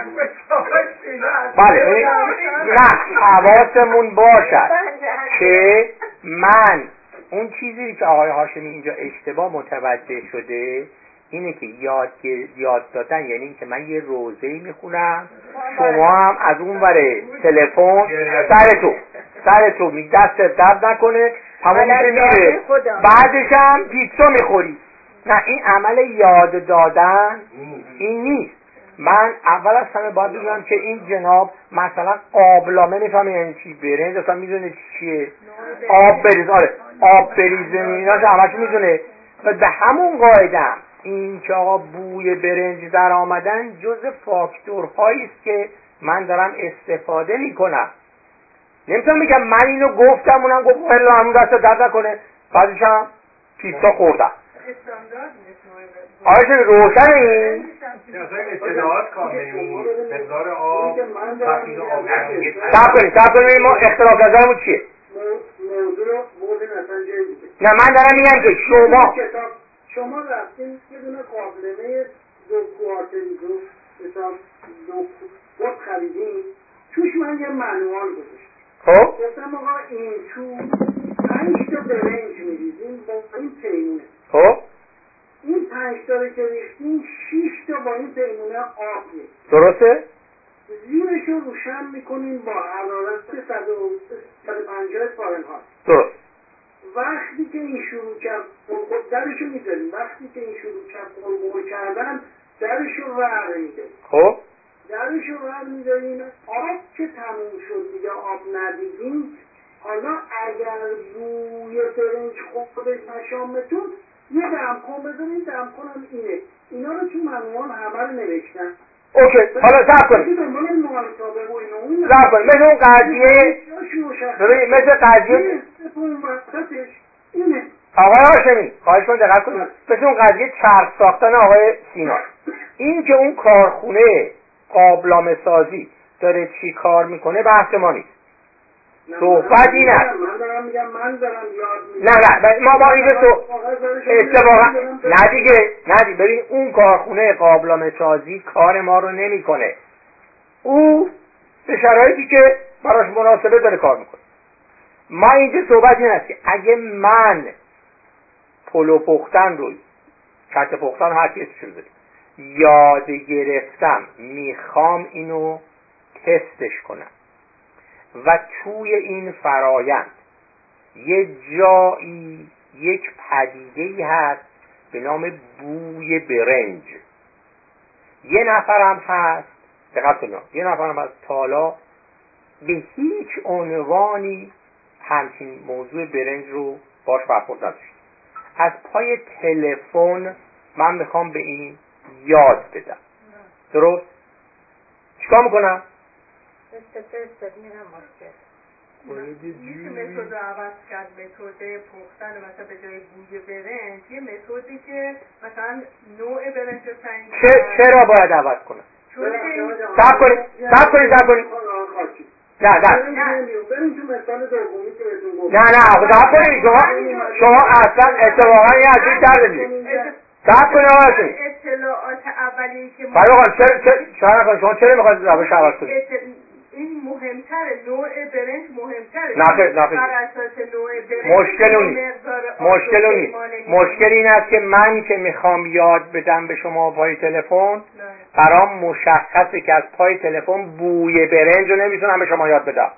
بله نه حواسمون باشد که من اون چیزی که آقای هاشمی اینجا اشتباه متوجه شده اینه که یاد یاد دادن یعنی اینکه من یه روزه‌ای میخونم شما هم از اون وره تلفن سر تو سر تو می دست درد نکنه همون میره بعدش هم پیتزا میخوری. نه این عمل یاد دادن این نیست. من اول از همه باید بدونم که این جناب مثلا قابلمه میفهمه یعنی چی، برنج اصلا میدونه چیه، آب بریز آره آب بریزه ایناش همش میدونه. و به همون قاعده هم این که آقا بوی برنج در آمدن جز فاکتورهایی است که من دارم استفاده میکنم. نمیتونم بگم من اینو گفتم اونم گفت الا همون دست درد نکنه بعدش هم پیتزا خوردم. آره چه روشن این اصلا اطلاعات کاملی مقدار آب تفیض آب صبر کنید صبر کنید ما اختلاف نظرمون چیه؟ موضوع رو بردین اصلا جایی دیگه. نه من دارم میگم که شما شما رفتین یه دونه قابلمه دو کوارتری دو حساب دو خود خریدین توش من یه منوال گذاشتم. خب گفتم آقا این تو پنج تا برنج میریزیم با این پیمونه. خب این پنج تا رو که ریختیم شیش تا با این پیمونه آب میریزیم. درسته؟ زیرش رو روشن میکنیم با حرارت صد و پنجاه فارنهایت. درست. وقتی که این شروع کرد درشو میذاریم وقتی که این شروع کرد قلقل کردن درشو ور میداریم. خب درشو ور میداریم آب که تموم شد دیگه آب ندیدیم. حالا اگر بوی برنج خودش مشامتون یه دمکن بذاریم دمکن هم اینه. اینا رو تو منوال همه رو نوشتن. اوکی حالا صبر کنید صبر کنید مثل اون قضیه ببینید مثل قضیه آقای هاشمی خواهش کنید دقت کنید مثل اون قضیه چرخ ساختن آقای سینا این که اون کارخونه قابلمه سازی داره چی کار میکنه بحث ما نیست. صحبت این است من دارم میگم من دارم یاد میگم نه نه ما با اینجا تو اتفاقا نه دیگه نه دیگه ببین اون کارخونه قابلمه سازی کار ما رو نمیکنه. او به شرایطی که براش مناسبه داره کار میکنه. ما اینجا صحبت این است که اگه من پلو پختن رو کته پختن هر چیزی شده داریم یاد گرفتم میخوام اینو تستش کنم و توی این فرایند یه جایی یک پدیده‌ای هست به نام بوی برنج. یه نفرم هست، دقت کنید، یه نفرم هست تالا به هیچ عنوانی همچین موضوع برنج رو باش برخورد نداشت. از پای تلفن من میخوام به این یاد بدم. درست؟ چیکار میکنم؟ میشه متد رو عوض کرد، متد پختن مثلا به جای بوی برنج یه متدی که مثلا نوع برنج رو تعیین کنه. چرا باید عوض کنم؟ صبر کنید صبر کنید صبر کنید نه نه نه نه صبر کنید شما شما اصلا اتفاقا یه عجیب کرده میدید. صبر کنید آقا اطلاعات اولیه که فرقان چرا شما چرا میخواید روش عوض کنید؟ این مهمتره، نوع برنج مهمتره. نخیر نخیر بر اساس نوع برنج مشکل نیست. مشکل نیست. مشکل این است که من که میخوام یاد بدم به شما پای تلفن، برام مشخصه که از پای تلفن بوی برنج رو نمیتونم به شما یاد بدم.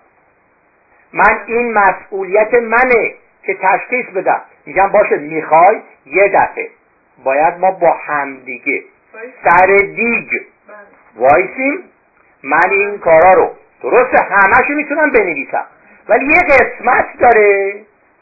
من این مسئولیت منه که تشخیص بدم. میگم باشه میخوای یه دفعه باید ما با همدیگه سر دیگ وایسیم، من این کارا رو درسته همه‌شو میتونم بنویسم ولی یه قسمت داره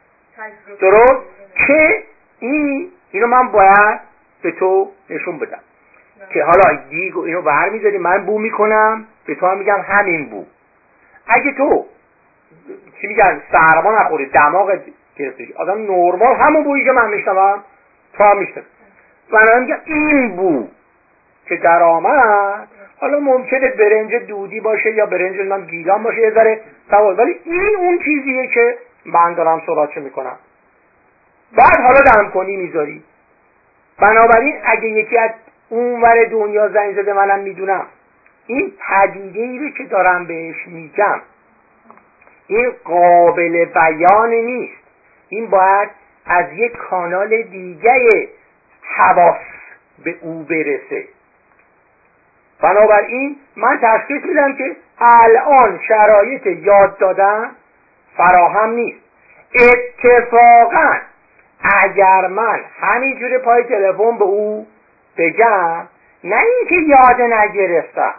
درست که این اینو من باید به تو نشون بدم که حالا دیگو اینو برمی‌داری من بو میکنم به تو هم میگم همین بو. اگه تو چی میگن سرما نخوری دماغت گرفته آدم نرمال همون بویی که من میشنوم تو هم میشنوی من میگم این بو که در آمد، حالا ممکنه برنج دودی باشه یا برنج من گیلان باشه یه ذره سوال، ولی این اون چیزیه که من دارم صحبتشو میکنم. بعد حالا دم کنی میذاری. بنابراین اگه یکی از اونور دنیا زنگ زده منم میدونم این پدیده‌ای رو که دارم بهش میگم این قابل بیان نیست، این باید از یک کانال دیگه حواس به او برسه. بنابراین من تشخیص میدم که الان شرایط یاد دادن فراهم نیست. اتفاقا اگر من همینجوری پای تلفن به او بگم نه اینکه یاد نگرفتم،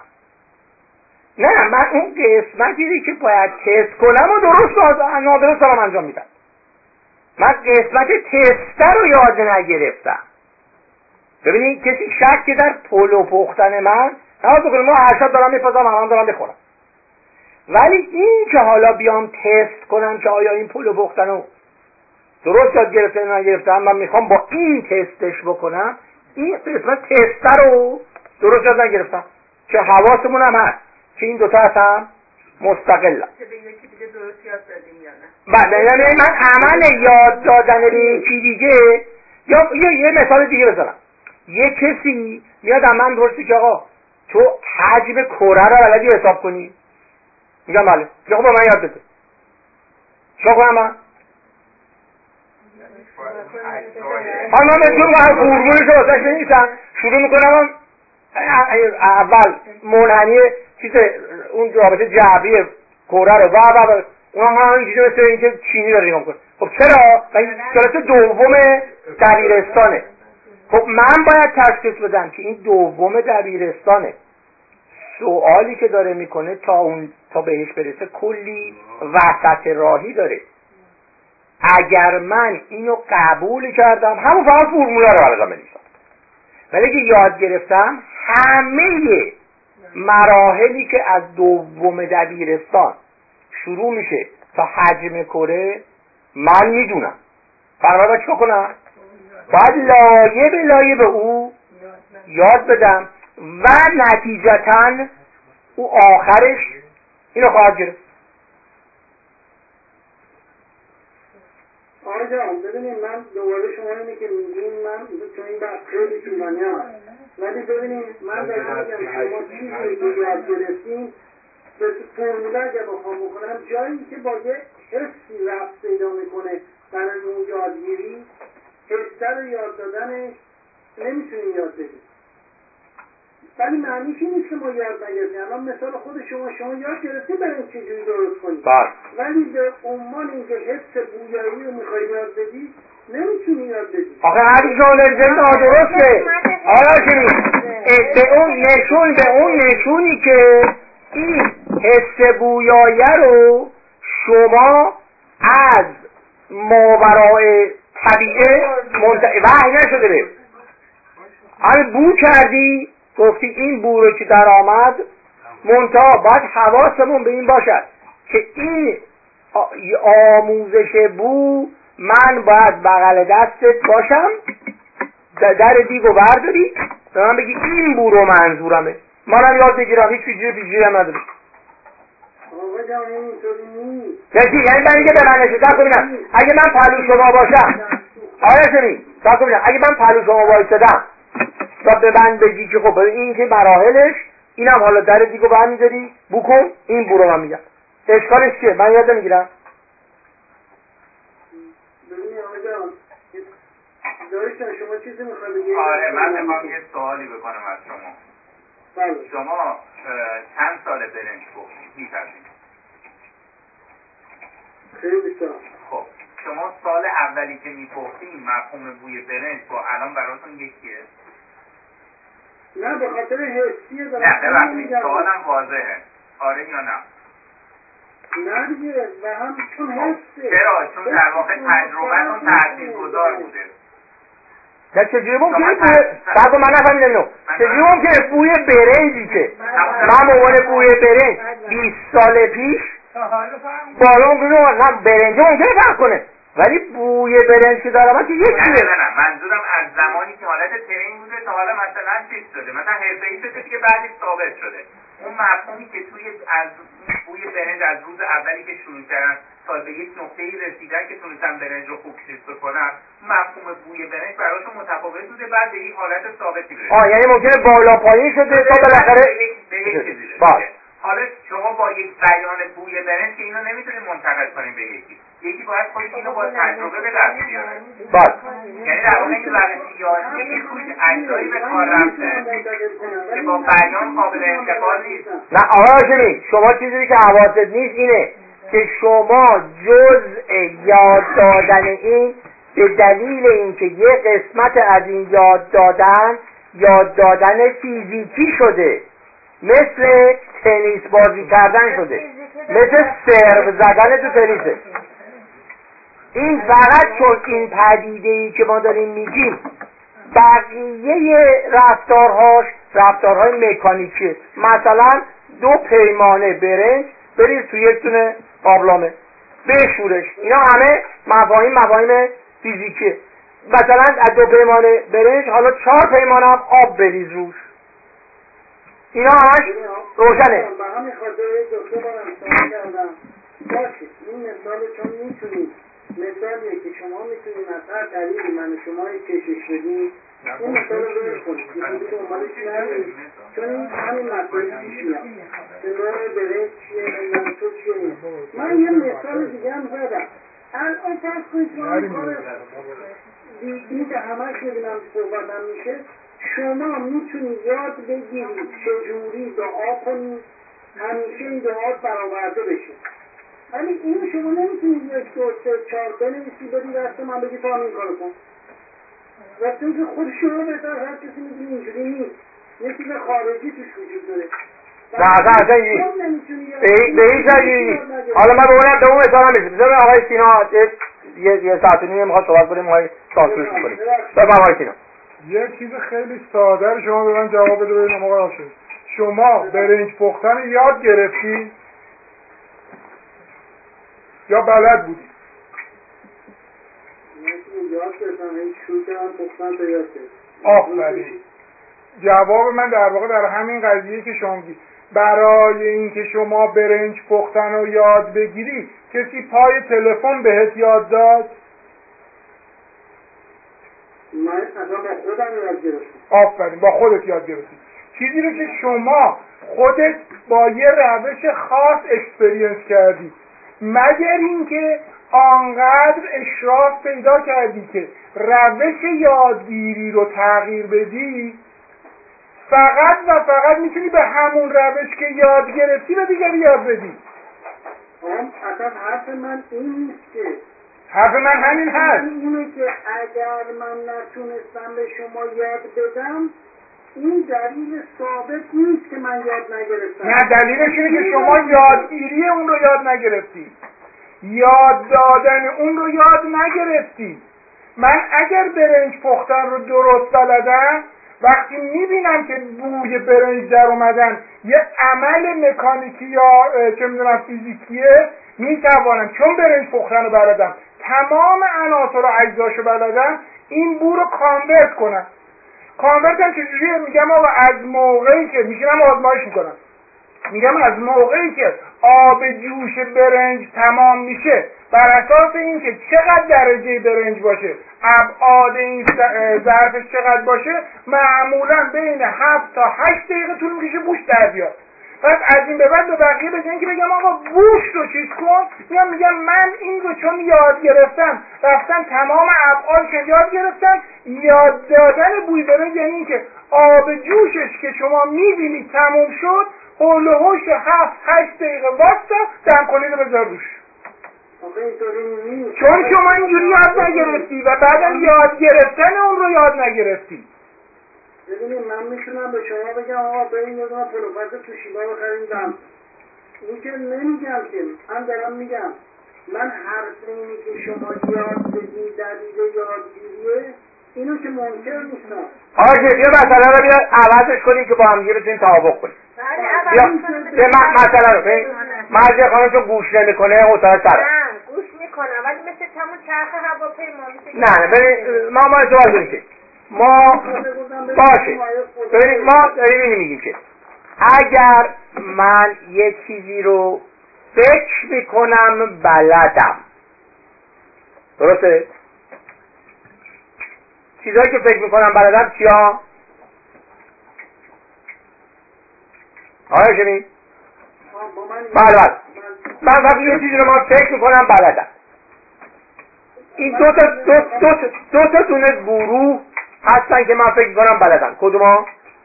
نه من اون قسمتی که باید تست کنم و درست نادرست دارم انجام میدم. من قسمت تستر رو یاد نگرفتم. ببینید کسی شک که در پلو پختن من نماز بکنه ما هر شب دارم میپزم هم دارم بخورم، ولی این که حالا بیام تست کنم که آیا این پلو پختن رو درست یاد گرفته نگرفتم، من میخوام با این تستش بکنم، این قسمت تستر رو درست یاد نگرفتم که حواسمون هم هست که این دوتا هم مستقل که به یکی دیگه درست یاد دادیم یا نه. بله یعنی من عمل یاد دادن به یکی دیگه یا یه, یه مثال دیگه بزنم. یه کسی میاد از من پرسه که آقا تو حجم کره رو بلدی حساب کنی؟ میگم بله. میگم با من یاد بده. چیکار کنم من؟ حالا من بهتون هم فرمولش رو واسش بنویسم، شروع میکنم اول منحنی چیز اون رابطه جبری کره رو و و اونم هم اینجوری مثل اینکه چینی داره نگاه میکنه. خب چرا؟ این جلسه دوم دبیرستانه. خب من باید تشخیص بدم که این دوم دبیرستانه، سوالی که داره میکنه تا اون تا بهش برسه کلی وسط راهی داره. اگر من اینو قبول کردم همون فقط فرموله رو برام بنویسم، ولی اگه یاد گرفتم همه مراحلی که از دوم دبیرستان شروع میشه تا حجم کره من میدونم. بنابراین چیکار کنم؟ باید لایه به لایه به او یاد بدم و نتیجتاً او آخرش اینو خواهد گرفت. آقای جان ببینید من دوباره شما اینه که میگیم من تو این بحث خیلی طولانی هست، ولی ببینید من دارم میگم شما چیزی که یاد گرفتیم به فرموله اگه بخوام بکنم جایی که با یه حسی ربط پیدا میکنه برای اون یادگیری، حسه رو یاد دادنش نمیتونیم یاد بدیم. ولی معنیش این نیست که ما یاد نگرفتیم. الان مثال خود شما شما یاد گرفتی برای چجوری درست کنید، ولی به عنوان اینکه حس بویایی رو میخوای یاد بدی نمیتونی یاد بدی. آخه حرفی شما نمیزنی نادرسته. آیا چنین به اون نشون به اون نشونی که این حس بویایی رو شما از ماورای طبیعه منت... وحی نشده به همه بو کردی، گفتی این بو رو که در آمد، منتها باید حواسمون به این باشد که این آموزش بو من باید بغل دستت باشم، در دیگو برداری به من بگی این بو رو منظورمه، منم یاد بگیرم، هیچ پیچیده پیچیده هم نداره. آقا جان اینطوری نیست. کسی یعنی من میگه به من نشد ببینم اگه من پلو شما باشم، آیا شمی صاحب ببینم اگه من پلو شما وایسادم تا به من بگی که خب این که مراحلش اینم حالا در دیگو برمی‌داری بو کن، این بو رو من میگم، اشکالش چیه؟ من یاد نمیگیرم. ببینید آقا جان داشتن شما چیزی میخواد بگید؟ آره من میخوام یه سوالی بکنم از شما. بله. شما چند سال برنج پختید می‌پذیرید؟ خیلی سال. خب شما سال اولی که میپختین مفهوم بوی برنج با الان براتون یکیه؟ نه به خاطر حسیه. نه ببخشید سوالم واضحه، آره یا نه؟ نه دیگه و هم چون حسه. چرا؟ چون در واقع تجربه‌تون تاثیرگذار بوده. نه چجوری ممکنه بوی بعد من نفهمیدم اینو چجوری ممکنه بوی برنجی که من موقع بوی برنج بیست سال پیش بالا ممکنه نه برنج ممکنه فرق کنه ولی بوی برنج که دارم که یکیه. نه نه نه منظورم از زمانی که حالت ترین بوده تا حالا مثلا چیز شده، مثلا حرفه‌ای شده دیگه بعدش ثابت شده، اون مفهومی که توی از بوی برنج از روز اولی که شروع کردن تا به یک نقطه‌ای رسیدن که تونستن برنج رو خوب چیز بکنن، مفهوم بوی برنج براشون متفاوت بوده، بعد به یک حالت ثابتی برسه. آه یعنی ممکنه بالا پایین شده تا بالاخره به یک چیزی رسیده. حالا شما با یک بیان بوی برنج که اینو نمیتونید منتقل کنید به یکی، یکی باید خودش اینو با تجربه به دست بیاره. بله. یعنی در واقع این روش یادی یک روش اجزایی به کار رفته که با بیان قابل انتقال نیست. نه آقا هاشمی شما چیزی که حواست نیست اینه که شما جزء یاد دادن این به دلیل اینکه یه قسمت از این یاد دادن یاد دادن فیزیکی شده، مثل تنیس بازی کردن شده، مثل سرو زدن تو تنیسه. این فقط چون این پدیده‌ای که ما داریم میگیم بقیه رفتارهاش رفتارهای مکانیکیه، مثلا دو پیمانه برنج بریز تو یک دونه قابلمه بشورش، اینا همه مفاهیم مفاهیم فیزیکیه. مثلا از دو پیمانه برنج حالا چهار پیمانه هم آب بریز روش، اینا همش روشنه. به همین خاطر دکتر بارم سوال کردم باشه این مثال چون میتونید مثالیه که شما میتونید از هر طریقی من شما کشش بدید این مثال رو برد کنید که خودی دنبالش نرید، چون این همین مسئله پیش میاد که نوع برنج چیه نمیدن تو چیه نیست. من یه مثال دیگه هم زدم. الان فرض کنید شما این کار دیدی که همش میبینم صحبتم میشه، شما میتونی یاد بگیرید چجوری دعا کنید همیشه این دعا برآورده بشه، ولی اینو شما نمیتونید یک دو سه چهار بنویسی بدی دست من بگی تو هم این کارو کن، وقتی که خود شما بهتر هر کسی میدونی اینجوری نیست، یه چیز خارجی توش وجود داره. نه اصلا اصلا به هیچ وجهی. حالا من به اونم به اون مثال هم میشه بذارم آقای سینا یه یه ساعت و نیمه میخواد صحبت کنیم ما سانسورش کنیم. بفرمایید آقای سینا. یه چیز خیلی ساده رو شما به من جواب بده ببینم آقا هاشمی شما برنج پختن یاد گرفتی یا بلد بودی؟ یاد گرفتم این شروع کردم پختن تا یاد گرفتم. آفرین. جواب من در واقع در همین قضیه که شما میگی برای اینکه شما برنج پختن رو یاد بگیری کسی پای تلفن بهت یاد داد؟ من اصلا با خودم یاد گرفتم. آفرین با خودت یاد گرفتی. چیزی رو که شما خودت با یه روش خاص اکسپریانس کردی، مگر اینکه آنقدر اشراف پیدا کردی که روش یادگیری رو تغییر بدی، فقط و فقط میتونی به همون روش که یاد گرفتی و دیگری یاد بدی. اصلا حرف من این نیست که حرف من همین هست. من اینه که اگر من نتونستم به شما یاد بدم این دلیل ثابت نیست که من یاد نگرفتم. نه، دلیلش اینه که شما یادگیری اون رو یاد نگرفتی، یاد دادن اون رو یاد نگرفتی. من اگر برنج پختن رو درست بلدم، وقتی میبینم که بوی برنج در اومدن یه عمل مکانیکی یا چه میدونم فیزیکیه، میتوانم چون برنج پختن رو بلدم، تمام عناصر و اجزاشو بلدم، این بو رو کانورت کنم. کانورت هم چجوریه؟ میگم آقا از موقعی که میشینم آزمایش میکنم، میگم از موقعی که آب جوش برنج تمام میشه، بر اساس اینکه چقدر درجه برنج باشه، ابعاد این ظرفش چقدر باشه، معمولا بین هفت تا هشت دقیقه طول میکشه بوش در بیاد. پس از این به بعد به بقیه بگن که بگم آقا بوش رو چیز کن، میگم میگم من این رو چون یاد گرفتم، رفتم تمام ابعادش یاد گرفتم. یاد دادن بوی برنج یعنی این که آب جوشش که شما میبینید تموم شد، حول و حوش هفت هشت دقیقه واستا دم کنید و بذار روش. چون شما اینجوری یاد نگرفتی و بعدم یاد گرفتن اون رو یاد نگرفتی. ببینید من میتونم به شما بگم آقا بریم یه دونه پروفسور تو شیبا بخریم دم. این که نمیگم که، من دارم میگم من حرف اینی که شما یاد بدین دلیل یادگیریه، اینو که منکر نیستم. آقا یه مسئله رو بیاد عوضش کنیم که با هم دیگه بتونیم توافق کنیم. بله مسئله رو ببین، مرجع خانم تو گوش نمیکنه حوصله سره. نه گوش میکنم ولی مثل همون چرخ هواپیما میشه. نه نه ببین ما ما سوال داریم که ما باشه ببینید ما داریم اینو میگیم که اگر من یه چیزی رو فکر میکنم بلدم، درسته؟ چیزایی که فکر میکنم بلدم چیا؟ آیا شنید؟ بله بله من وقتی یه چیزی رو ما فکر میکنم بلدم، این دو تا دو, دو, دو, دو تا دونه گروه هستن که من فکر میکنم بلدم. کدوم ها؟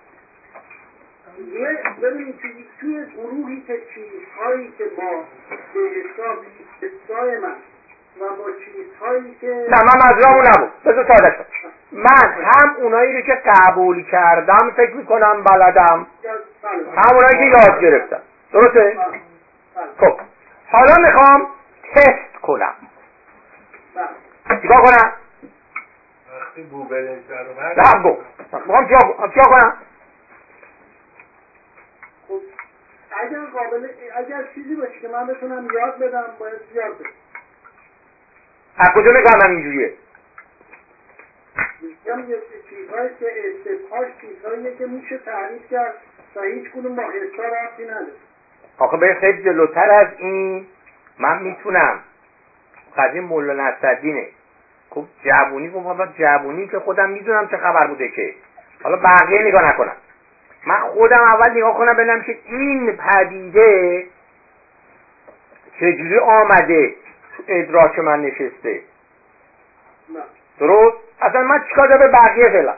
یه ببینید توی گروهی که چیزهایی که با به حساب استای من و با چیزهایی که نه من مجرامون نبود، بذار سادش کنم. من هم اونایی رو که قبول کردم فکر میکنم بلدم، هم اونایی که یاد گرفتم، درسته؟ خب حالا میخوام تست کنم. چیکار کنم؟ وقتی بو برنج در اومد نه گو میخوام چیکار کنم؟ خب اگر قابل اگر چیزی باشه که من بتونم یاد بدم باید یاد بدم. از کجا میکنم اینجوریه؟ میگم یه چیزهایی که استفاش چیزهاییه که میشه تعریف کرد و هیچ کدوم با حسا ربطی نداره. آخه به خیلی جلوتر از این من میتونم قدیم مولا نصرالدینه خب جوونی گفتم جوونی که خودم میدونم چه خبر بوده که حالا بقیه نگاه نکنم، من خودم اول نگاه کنم ببینم که این پدیده چجوری آمده تو ادراک من نشسته. درست؟ اصلا من چیکار دارم به بقیه فعلا؟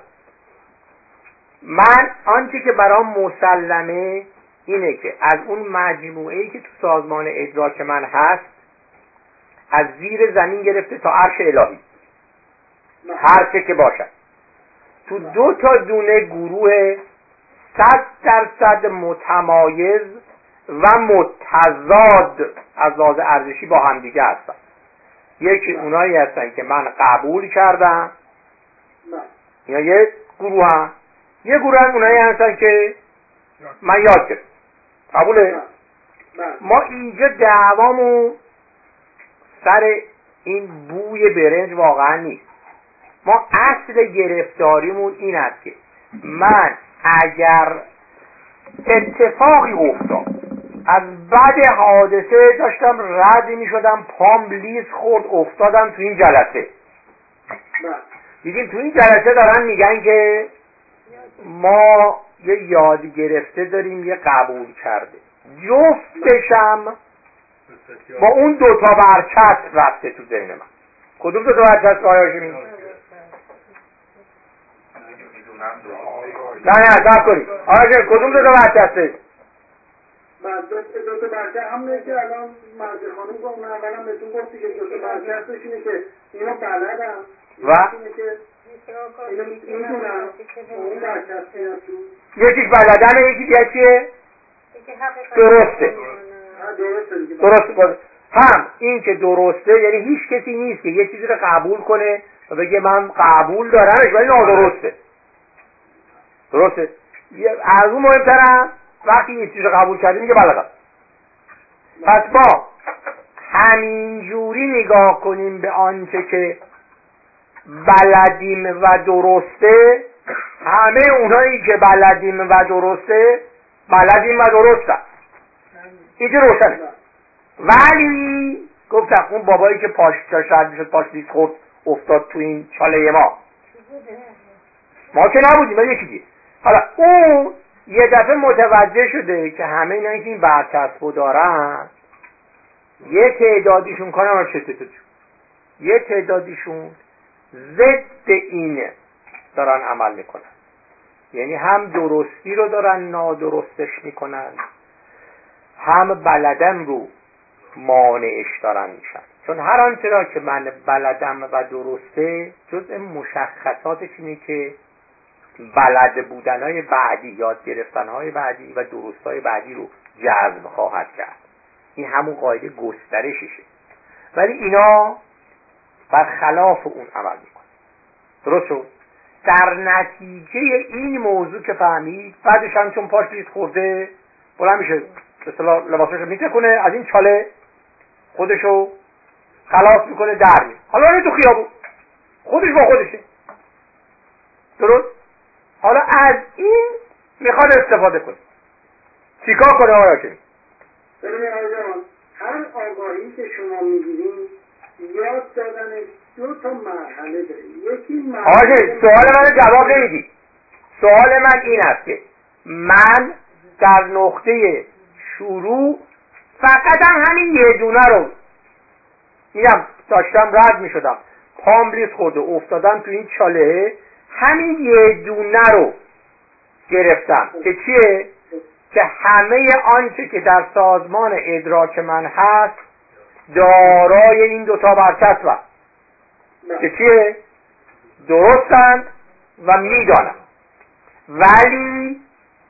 من آنچه که برام مسلمه اینه که از اون مجموعه‌ای که تو سازمان ادراک من هست، از زیر زمین گرفته تا عرش الهی هر چه که باشد، تو دو تا دونه گروه صد درصد متمایز و متضاد از لحاظ ارزشی با همدیگه هستن. یکی اونایی هستن که من قبول کردم، یا یه گروه هم یه گروه هم اونایی هستن که من یاد گرفتم. قبوله؟ ما اینجا دعوامون سر این بوی برنج واقعا نیست. ما اصل گرفتاریمون این است که من اگر اتفاقی افتاد از بعد حادثه داشتم رد می شدم پام لیز خورد افتادم تو این جلسه، دیدیم تو این جلسه دارن میگن که ما یه یاد گرفته داریم یه قبول کرده، جفتشم با اون دوتا برچسب رفته تو ذهن من. کدوم دوتا برچسب آیا شمید؟ نه نه صبر کنید آقا کدوم دو تا برچسبه؟ بعد دو تا برچسب همونه که الان مرد خانم گفت، من اولا بهتون گفتی که دو تا برچسبش اینه که اینو بلدم و اینه که اینو میدونم اون برچسبی هست تو یکیش بلدمه یکی دیگه چیه؟ درسته درسته هم این که درسته یعنی هیچ کسی نیست که یه چیزی رو قبول کنه و بگه من قبول دارمش ولی نادرسته. درسته؟ از اون مهمترم وقتی یه چیزی رو قبول کردی میگه بلدم. پس ما همینجوری نگاه کنیم به آنچه که بلدیم و درسته، همه اونایی که بلدیم و درسته بلدیم و درسته، این که روشنه. ولی گفتم اون بابایی که پاش داشت رد میشد پاش لیز خورد افتاد تو این چاله ما ما که نبودیم ولی یکی دیگه. حالا اون یه دفعه متوجه شده که همه اینایی که این برچسبو دارن یه تعدادیشون کنم هم شده یه تعدادیشون ضد این دارن عمل میکنن، یعنی هم درستی رو دارن نادرستش میکنن، هم بلدم رو مانعش دارن میشن. چون هر آنچه را که من بلدم و درسته جزء مشخصاتش اینه که بلد بودنهای بعدی، یاد گرفتنهای بعدی و درستهای بعدی رو جذب خواهد کرد. این همون قاعده گسترششه. ولی اینا برخلاف اون عمل میکنن. درست شد؟ در نتیجه این موضوع که فهمید بعدش هم چون پاش لیز خورده بلند میشه به اصطلاح لباساشو میتکنه از این چاله خودشو خلاص میکنه در میره. حالا این تو خیابون خودش با خودشه. درست؟ حالا از این میخواد استفاده کنه. چیکار کنه آقا که؟ ببینید آقا هر آگاهی که شما میگیرین یاد دادنش دو تا مرحله داره. یکی مرحله سوال من جواب نمیدی. سوال من این است که من در نقطه شروع فقط هم همین یه دونه رو میگم داشتم رد میشدم پام لیز خورده افتادم تو این چاله، همین یه دونه رو گرفتم که چیه؟ که همه آنچه که در سازمان ادراک من هست دارای این دوتا برچسب که چیه؟ درستند و میدانم. ولی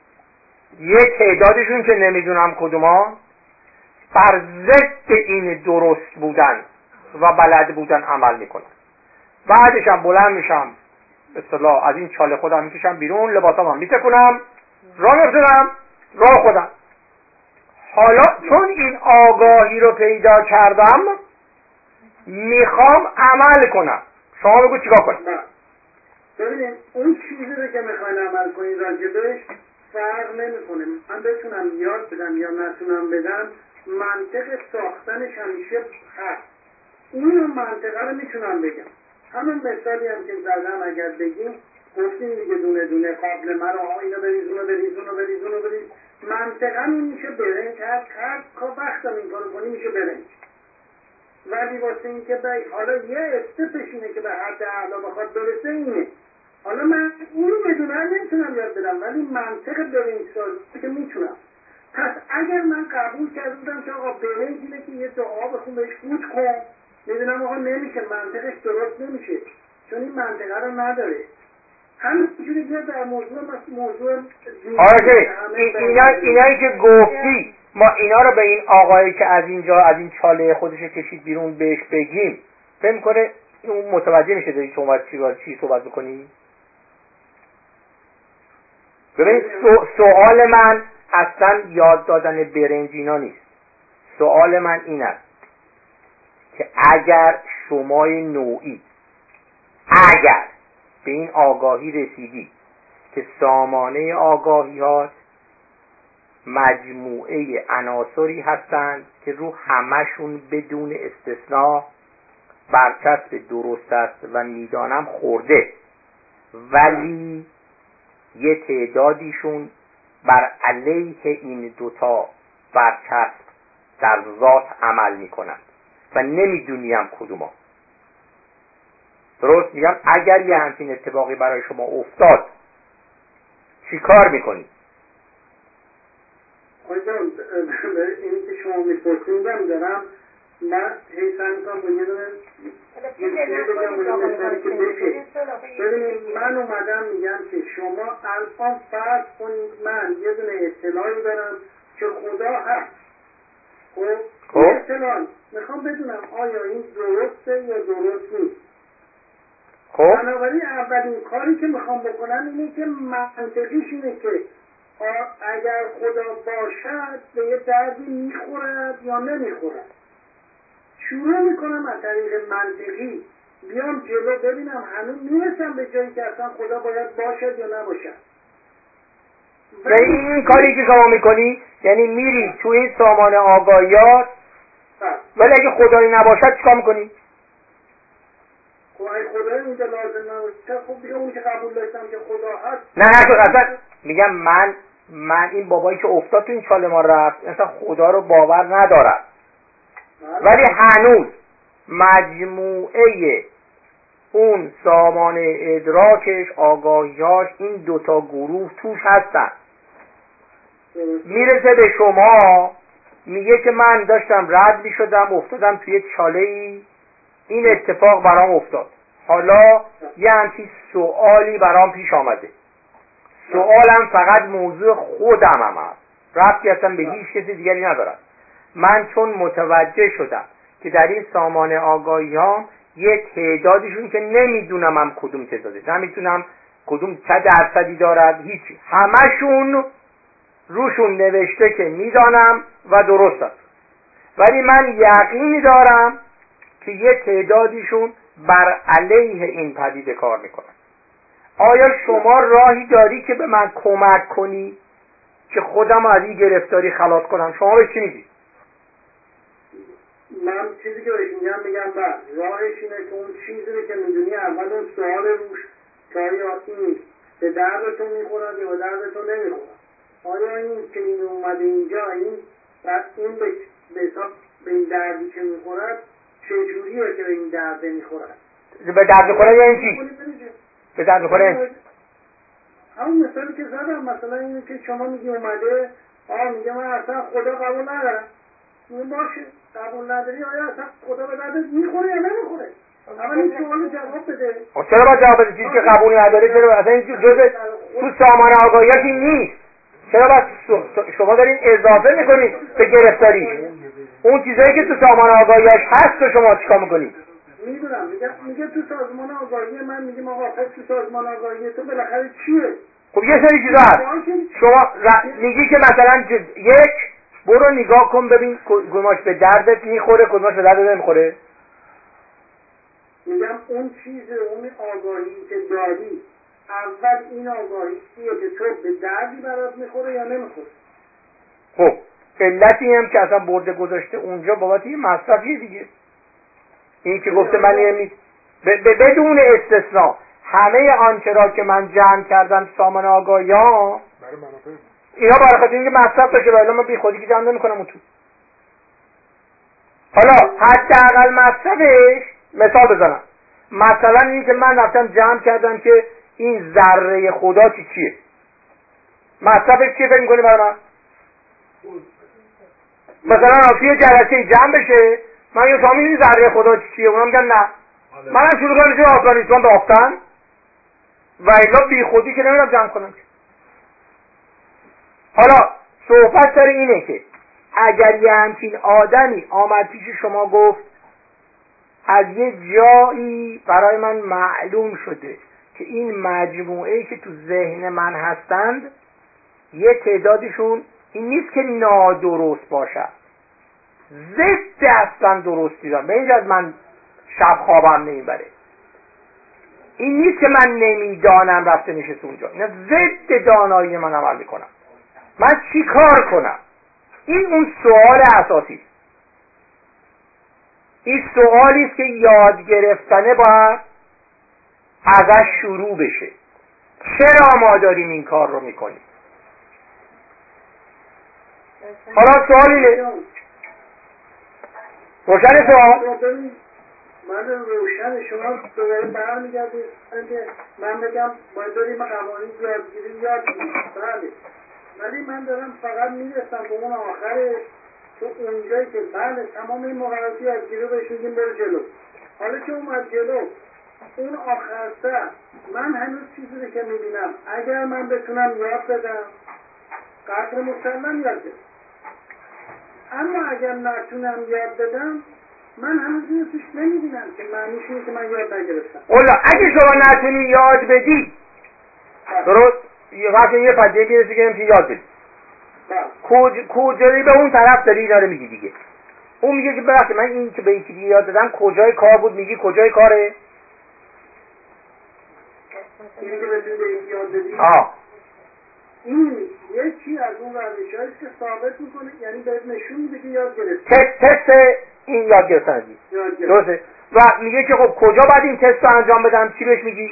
یه تعدادشون که نمیدونم کدومان بر ضد این درست بودن و بلد بودن عمل میکنن. بعدش هم بلند میشم به اصطلاح از این چاله خودم میکشم بیرون، لباسام هم میتکنم، راه میفتم راه خودم. حالا چون این آگاهی رو پیدا کردم میخوام عمل کنم. شما بگو چیکار کنم؟ ببینید اون چیزی رو که میخواین عمل کنید راجبش فرق نمیکنه. من بتونم یاد بدم یا نتونم بدم، منطق ساختنش همیشه هست. اینو منطقه رو میتونم بگم. همون مثالی هم که زدم اگر بگیم گفتیم دیگه دونه دونه قابل مرا اینو بریز اونو بریز اونو بریز اونو بریز، منطقه این میشه برنج هست هر که وقتم این کارو کنی میشه برنج. ولی واسه این که بای حالا یه استپش اینه که به حد اعلا بخواد برسه اینه. حالا من این بدونه نمیتونم یاد بدم ولی منطق برنج سازی که میتونم. پس اگر من قبول کردم که آقا برنج اینه که یه دعا بخون بهش فوت کن، میدونم آقا نمیشه، منطقش درست نمیشه چون این منطقه رو نداره. همینجوری بیا در موضوع موضوع آره اینا اینایی که گفتی ما اینا رو به این آقایی که از اینجا از این چاله خودش کشید بیرون بهش بگیم فهم کنه اون متوجه میشه داری شما چی چی صحبت بکنی. ببین سوال من اصلا یاد دادن برنج اینا نیست. سوال من این است که اگر شمای نوعی اگر به این آگاهی رسیدی که سامانه آگاهی ها مجموعه عناصری هستند که رو همشون بدون استثناء برچسب درست است و میدانم خورده، ولی یه تعدادیشون بر علیه این دوتا برچسب در ذات عمل میکنند و نمیدونیم کدوما. درست میگم؟ اگر یه همچین اتفاقی برای شما افتاد چی کار میکنی؟ آقای جان اینی که شما میپرسیدم دارم من حیثم کنم با یه دونه یه چیزی بگم با یه مثالی که بشه. ببینید من اومدم میگم که شما الان فرض کنید من یه دونه اطلاعی دارم که خدا هست. خب این اطلاع میخوام بدونم آیا این درسته یا درست نیست. خب بنابراین اولین کاری که میخوام بکنم اینه که منطقیش اینه که اگر خدا باشد به یه دردی میخورد یا نمیخورد. شروع میکنم از طریق منطقی بیام جلو ببینم هنوز میرسم به جایی که اصلا خدا باید باشد یا نباشد. یعنی این کاری که شما میکنی یعنی میری تو این سامان آگاهیات ولی اگه خدایی نباشد چیکار میکنی؟ خب اگه خدایی اونجا لازم نباشد خب دیگه اون که قبول داشتم که خدا هست نه نه اصلا میگم من من این بابایی که افتاد تو این چاله ما رفت اصلا خدا رو باور ندارم ولی هنوز مجموعه اون سامان ادراکش آگاهیاش این دوتا گروه توش هستن. میرسه به شما میگه که من داشتم رد می شدم افتادم توی چاله ای این اتفاق برام افتاد. حالا یه همچین سوالی برام پیش آمده. سوالم فقط موضوع خودم هم هست ربطی اصلا به هیچ کسی دیگری ندارم. من چون متوجه شدم که در این سامان آگاهی ها یه تعدادشون که نمیدونم هم کدوم تعداده نمیتونم کدوم چه درصدی دارد هیچی همشون روشون نوشته که میدانم و درست است ولی من یقینی دارم که یه تعدادیشون بر علیه این پدیده کار میکنن. آیا شما راهی داری که به من کمک کنی که خودم از این گرفتاری خلاص کنم؟ شما به چی میگی؟ من چیزی که بهش میگم میگم بله راهش اینه که اون چیزی رو که میدونی اول اون سوال روش که آیا این به دردتون میخورد یا به دردتون نمیخورد. آیا این که این اومده اینجا این این به حساب به این دردی که میخورد چجوریه که به این درد میخورد؟ به درد میخورد یعنی چی؟ به درد میخورد یعنی چی؟ همون مثالی که زدم مثلا اینه که شما میگی اومده آه میگه من اصلا خدا قبول ندارم. اون باشه قبول نداری آیا اصلا خدا به دردت میخوره یا نمیخوره؟ اول این سوالو جواب بده. چرا باید جواب بده چیزی که قبول نداره؟ چرا اصلا این جزء تو سامان آگاهیاتی نیست؟ چرا باید شما دارین اضافه میکنید به گرفتاری؟ اون چیزایی که تو سامان آگاهیش هست تو شما چیکار میکنید؟ میدونم میگه میگه تو سازمان آگاهی من میگم آقا خب تو سازمان آگاهی تو بالاخره چیه؟ خب یه سری چیزا هست شما میگی که مثلا یک برو نگاه کن ببین کدوماش به دردت میخوره کدوماش به دردت نمیخوره. میگم اون چیز اون آگاهی که داری اول این آگاهی چیه که تو به دردی برات میخوره یا نمیخوره. خب علتی هم که اصلا برده گذاشته اونجا بابت یه مصرفیه دیگه. این که گفته من نمی بدون استثناء همه آنچه را که من جمع کردم سامان آگاهی ها اینا برای خاطر اینکه مصرف داشته ولی من بی خودی که جمع نمی‌کنم اون تو. حالا حداقل مصرفش مثال بزنم مثلا این که من رفتم جمع کردم که این ذره خدا چی چیه مصرفش چیه فکر می‌کنی برای من؟ مثلا توی جلسه جمع بشه من یه شما این ذره خدا چی چیه اونا میگن نه منم شروع کنم میشه آفغانستان بافتن و الا بی خودی که نمیدونم جمع کنم. حالا صحبت سر اینه که اگر یه همچین آدمی آمد پیش شما گفت از یه جایی برای من معلوم شده که این مجموعه‌ای که تو ذهن من هستند یه تعدادشون این نیست که نادرست باشد ضد اصلا درستی دارم به اینجا از من شب خوابم نمیبره این نیست که من نمیدانم رفته نشست اونجا اینا ضد دانایی من عمل میکنم من چی کار کنم؟ این اون سوال اساسی است. این سوالی است که یاد گرفتنه باید ازش شروع بشه. چرا ما داریم این کار رو میکنیم؟ حالا سوال اینه روشن سوال من روشن شما دوباره برمیگردید من بگم باید بریم قوانین یادگیری یاد بگیریم. بله، ولی من دارم فقط میرسم به اون آخرش، تو اونجایی که بله تمام این مقررات یادگیری رو بهش میگیم برو جلو. حالا که اومد جلو اون آخرسته من هنوز چیزی رو که میبینم اگر من بتونم یاد بدم قدر مسلم یاد بدم، اما اگر نتونم یاد بدم من هنوز اینو توش نمیبینم که معنیش اینه که من یاد نگرفتم. اولا اگه شما نتونی یاد بدی درست یه وقت یه پدیه بیرسی که یاد بدی کجایی به اون طرف داری اینا رو میگی دیگه. اون میگه که ببخشید من این که به یکی دیگه یاد دادم کجای کار بود، میگی کجای کاره؟ اینی که بتونی به یکی یاد بدی آه این یکی از اون روش‌هایی که ثابت میکنه، یعنی بهت نشون میده که یاد گرفتی. تست تست این یاد گرفتن دی درسته. و میگه که خب کجا باید این تست رو انجام بدم؟ چی بهش میگی؟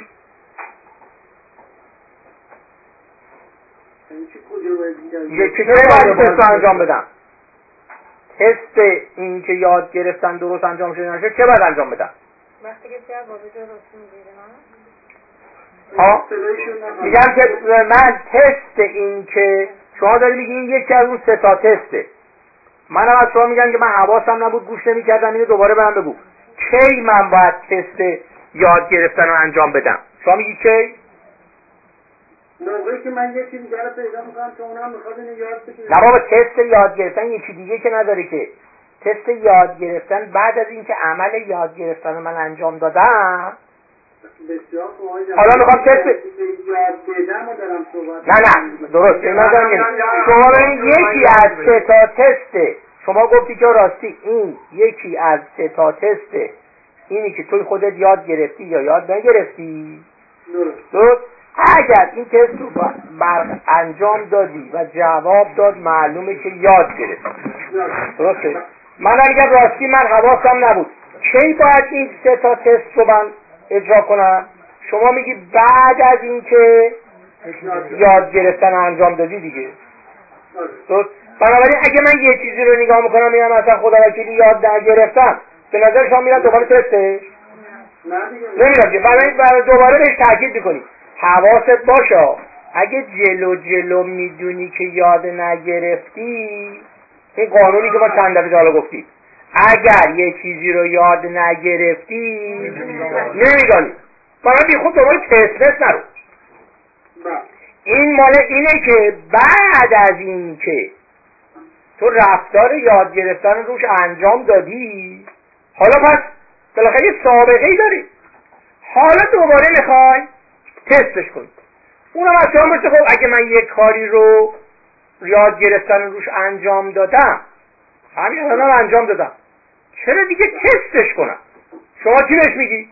میگه که باید تست رو انجام بدم. تست این که یاد گرفتن درست انجام شده نشه چه باید انجام بدم؟ وقتی که جواب درست میگیره ها میگم که من تست این که شما داری میگی این یکی از اون سه تا تسته. منم از شما میگم که من حواسم نبود گوش نمیکردم، اینو دوباره برام بگو کی من باید تست یاد گرفتن رو انجام بدم؟ شما میگی کی؟ موقعی که من یکی دیگه رو پیدا میکنم که اونم میخواد اینو یاد بگیره. نه بابا، تست یاد گرفتن یکی دیگه که نداره که. تست یاد گرفتن بعد از اینکه عمل یاد گرفتن رو من انجام دادم بسیار خوب. حالا میخوام تست یاد بدم و دارم صحبت نه نه درست شما ببین یکی از سه تا تسته. شما گفتی که راستی این یکی از سه تا تسته، اینی که توی خودت یاد گرفتی یا یاد نگرفتی. درست. اگر این تست رو بر انجام دادی و جواب داد معلومه که یاد گرفتی. درسته. من اگر راستی من حواسم نبود کی باید این سه تا تست رو من اجرا کنم؟ شما میگی بعد از اینکه یاد گرفتن انجام دادی دیگه. درست. بنابراین اگه من یه چیزی رو نگاه میکنم میگم مثلا خدا وکیلی یاد نگرفتم، به نظر شما میرم دوباره تستش؟ نمیرم که. بنابراین دوباره بهش تاکید میکنی حواست باشه اگه جلو جلو میدونی که یاد نگرفتی، این قانونی که ما چند دفعه حالا گفتیم، اگر یه چیزی رو یاد نگرفتی نمیدانی، برای بی خود دوباره تست تست نرو. این مال اینه که بعد از این که تو رفتار یاد گرفتن روش انجام دادی، حالا پس بالاخره یه سابقه ای داری، حالا دوباره میخوای تستش کنی. اونم از شما باشه خب اگه من یک کاری رو یاد گرفتن روش انجام دادم، همین الان انجام دادم، چرا دیگه تستش کنم؟ شما چی بهش میگی؟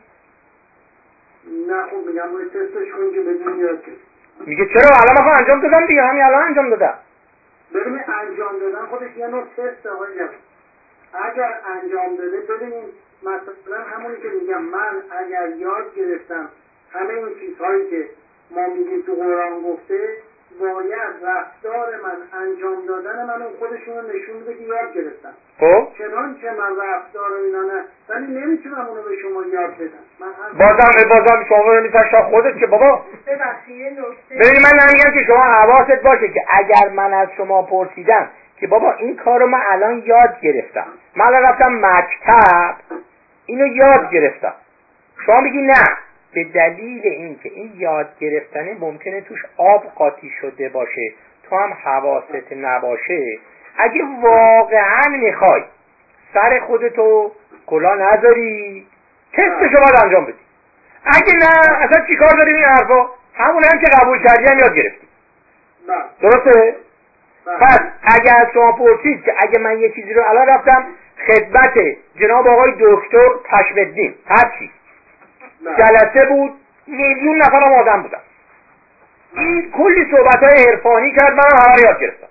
نه خب میگم باید تستش کنی که بدون یاد گرفت. میگه چرا الان من انجام دادم دیگه، همین الان انجام دادم. ببین انجام دادن خودش یه نوع تسته های جواب. اگر انجام داده ببینید مثلا همونی که میگم من اگر یاد گرفتم همه این چیزهایی که ما میگیم تو قرآن گفته، باید رفتار من انجام دادن من اون خودشون رو نشون میده که یاد گرفتم. خب چنانچه من رفتار رو اینا نه، ولی نمیتونم اونو به شما یاد بدم. من بازم بازم شما رو میتونم خودت که بابا ببینید من نمیگم که شما حواست باشه که اگر من از شما پرسیدم که بابا این کار رو من الان یاد گرفتم، من الان رفتم مکتب اینو یاد گرفتم، شما میگی نه به دلیل اینکه این یاد گرفتنه ممکنه توش آب قاطی شده باشه، تو هم حواست نباشه، اگه واقعا میخوای سر خودتو کلا نذاری تستشو باید انجام بدی. اگه نه اصلا چی کار داریم این حرفا؟ همون هم که قبول کردی هم یاد گرفتی. درسته؟ پس اگه از شما پرسید که اگه من یه چیزی رو الان رفتم خدمت جناب آقای دکتر پشمالدین هرچی جلسه بود، میلیون نفرم آدم بودن، این کلی صحبت‌های عرفانی کرد، منم همه رو یاد گرفتم.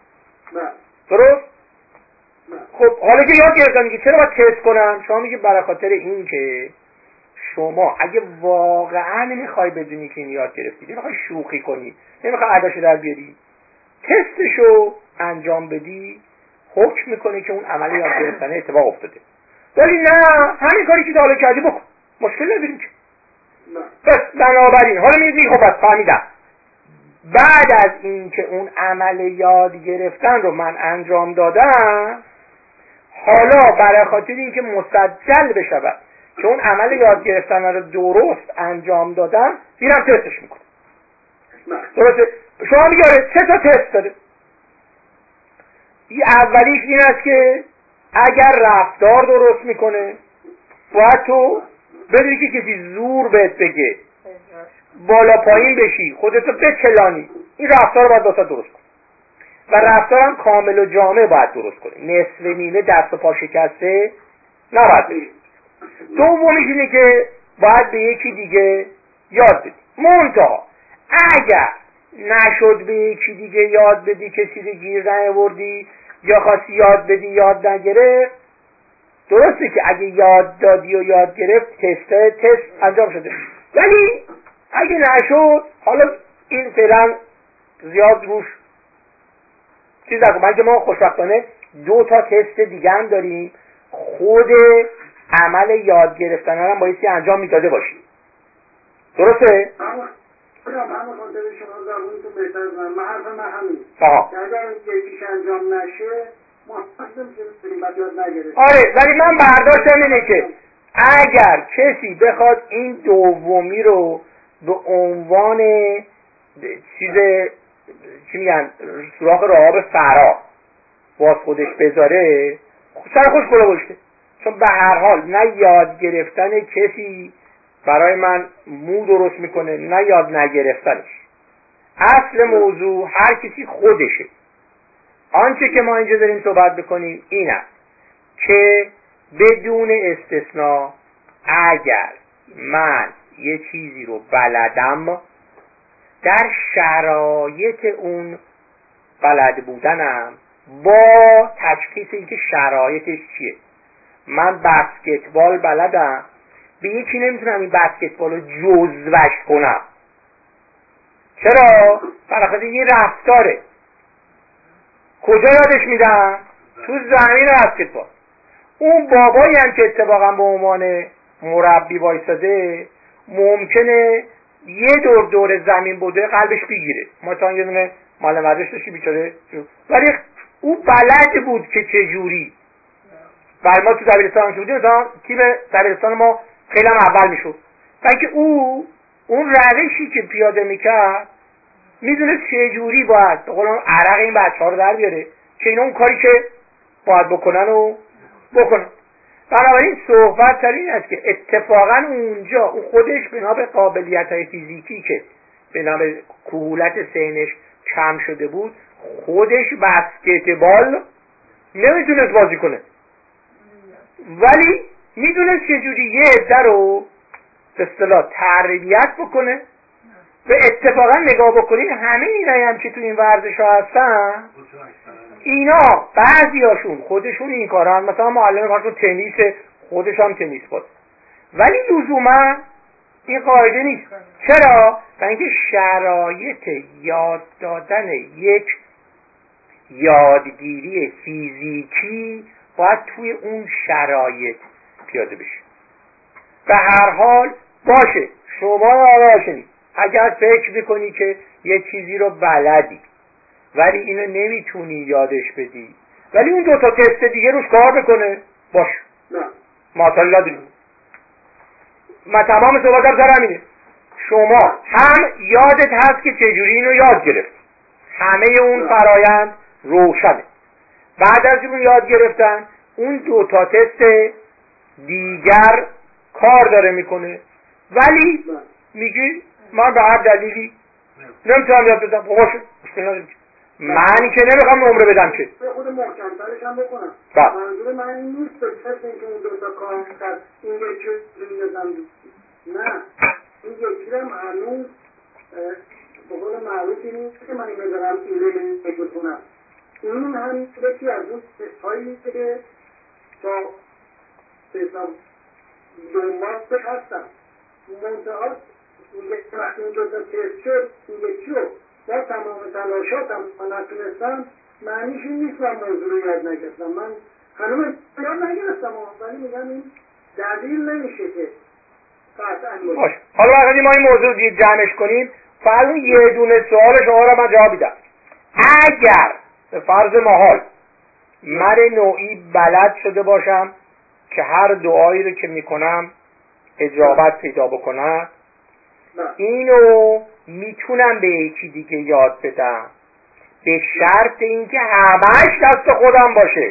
درست؟ خب حالا که یاد گرفتم دیگه چرا باید تست کنم؟ شما میگه برای خاطر این که شما اگه واقعا نمیخوای بدونی که این یاد گرفتی، نمیخوای شوخی کنی، نمیخوای عداشو در بیاری، تستشو انجام بدی، حکم میکنه که اون عمل یاد گرفتن اتفاق افتاده. ولی نه همین کاری که تا حالا کردی بکن، مشکل نداریم که. پس بنابراین حالا میگی خب بس فهمیدم، بعد از این که اون عمل یاد گرفتن رو من انجام دادم، حالا برای خاطر این که مسجل بشود که اون عمل یاد گرفتن رو درست انجام دادم، میرم تستش میکنم. درسته؟ شما میگه سه تا تست داره. اولیش این است که اگر رفتار درست میکنه باید تو بدونی که کسی زور بهت بگه بالا پایین بشی خودتو بچلانی، این رفتار رو باید واسه درست کنی و رفتارم کامل و جامع باید درست کنی، نصف نیمه دست و پا شکسته نباید بشی. دومیش اینه که باید به یکی دیگه یاد بدی. منتها اگر نشد به یکی دیگه یاد بدی، کسی رو گیر نیاوردی یا خواستی یاد بدی یاد نگرفت، درسته که اگه یاد دادی و یاد گرفت تست تست انجام شده، ولی اگه نشد حالا این فعلا زیاد روش چیز نکن. بلکه ما خوشبختانه دو تا تست دیگه هم داریم، خود عمل یاد گرفتن هم بایستی انجام میداده باشی. درسته؟ من خاطر شما زبونتون بهتر کنم، من حرف من همین آها که اگر یکیش انجام نشه ما حسن کنیم بعد یاد نگرست. آره، ولی من برداشتم اینه که اگر کسی بخواد این دومی رو به عنوان چیز چی میگن سوراخ راه فرا باز خودش بذاره، سر خوش کلا باشته، چون به هر حال نه یاد گرفتن کسی برای من مو درست میکنه نه یاد نگرفتنش. اصل موضوع هر کسی خودشه. آنچه که ما اینجا داریم صحبت بکنیم این است که بدون استثناء اگر من یه چیزی رو بلدم، در شرایط اون بلد بودنم با تشخیص اینکه شرایطش چیه. من بسکتبال بلدم، به یکی نمیتونم این بسکتبال رو جزوش کنم. چرا؟ برای خاطر یه رفتاره. کجا یادش میدم؟ تو زمین بسکتبال. اون بابایی هم که اتفاقا به عنوان مربی وایساده ممکنه یه دور دور زمین بوده قلبش بگیره. ما تا یه دونه معلم ورزش داشتی بیچاره، ولی او بلد بود که چه جوری. برای ما تو دبیرستان که بودیم مثلا تیم دبیرستان ما خیلی هم اول میشد، بلکه او اون روشی که پیاده میکرد میدونه چه جوری باید به قول عرق این بچه ها رو در بیاره که اینا اون کاری که باید بکنن و بکنن. بنابراین صحبت سر این است که اتفاقا اونجا اون خودش بنا به قابلیت های فیزیکی که بنا به کهولت سنش کم شده بود، خودش بسکتبال نمیتونست بازی کنه، ولی میدونست چجوری یه عده رو به اصطلاح تربیت بکنه. و اتفاقا نگاه بکنید همه اینایی هم که تو این ورزش ها هستن، اینا بعضی هاشون خودشون این کار هم، مثلا معلم کارشون تنیس، خودش هم تنیس باز، ولی لزوما این قاعده نیست. چرا؟ برای اینکه شرایط یاد دادن یک یادگیری فیزیکی باید توی اون شرایط پیاده بشه. به هر حال باشه شما آراشنی اگر فکر میکنی که یه چیزی رو بلدی ولی اینو نمیتونی یادش بدی، ولی اون دو تا تست دیگه روش کار بکنه، باش ماطالی نداریم. من تمام صحبتم سر همینه. شما هم یادت هست که چجوری اینو یاد گرفت، همه اون فرایند روشنه. بعد از اون یاد گرفتن اون دو تا تست دیگر کار داره میکنه، ولی میگی من به هر دلیلی نمیتونم یاد بدم، باشه مشکل نداریم. من که نمیخوام نمره بدم که خود محکمترش هم بکنم. منظور من این نیست به کسی اینکه اون دو تا کار کرد این یکی رو بزنم، نه این یکی رو هم هنوز به قول معروف این نیست که من این بذارم این رو بکنم. این هم یکی از اون تستهایی که تا حساب دنبال هستم. منتها میگه وقتی این دو تا تست شد این یکی رو با تمام تلاشاتم من نتونستم، معنیش این نیست من موضوع رو یاد نگرفتم. من هنوز یاد نگرفتم ولی میگم این دلیل نمیشه که قطعا باشه. حالا وقتی ما این موضوع رو جمعش کنیم، فرض یه دونه سوال شما را من جواب میدم. اگر به فرض محال من نوعی بلد شده باشم که هر دعایی رو که میکنم اجابت پیدا بکنم، اینو میتونم به یکی دیگه یاد بدم به شرط اینکه همش دست خودم باشه.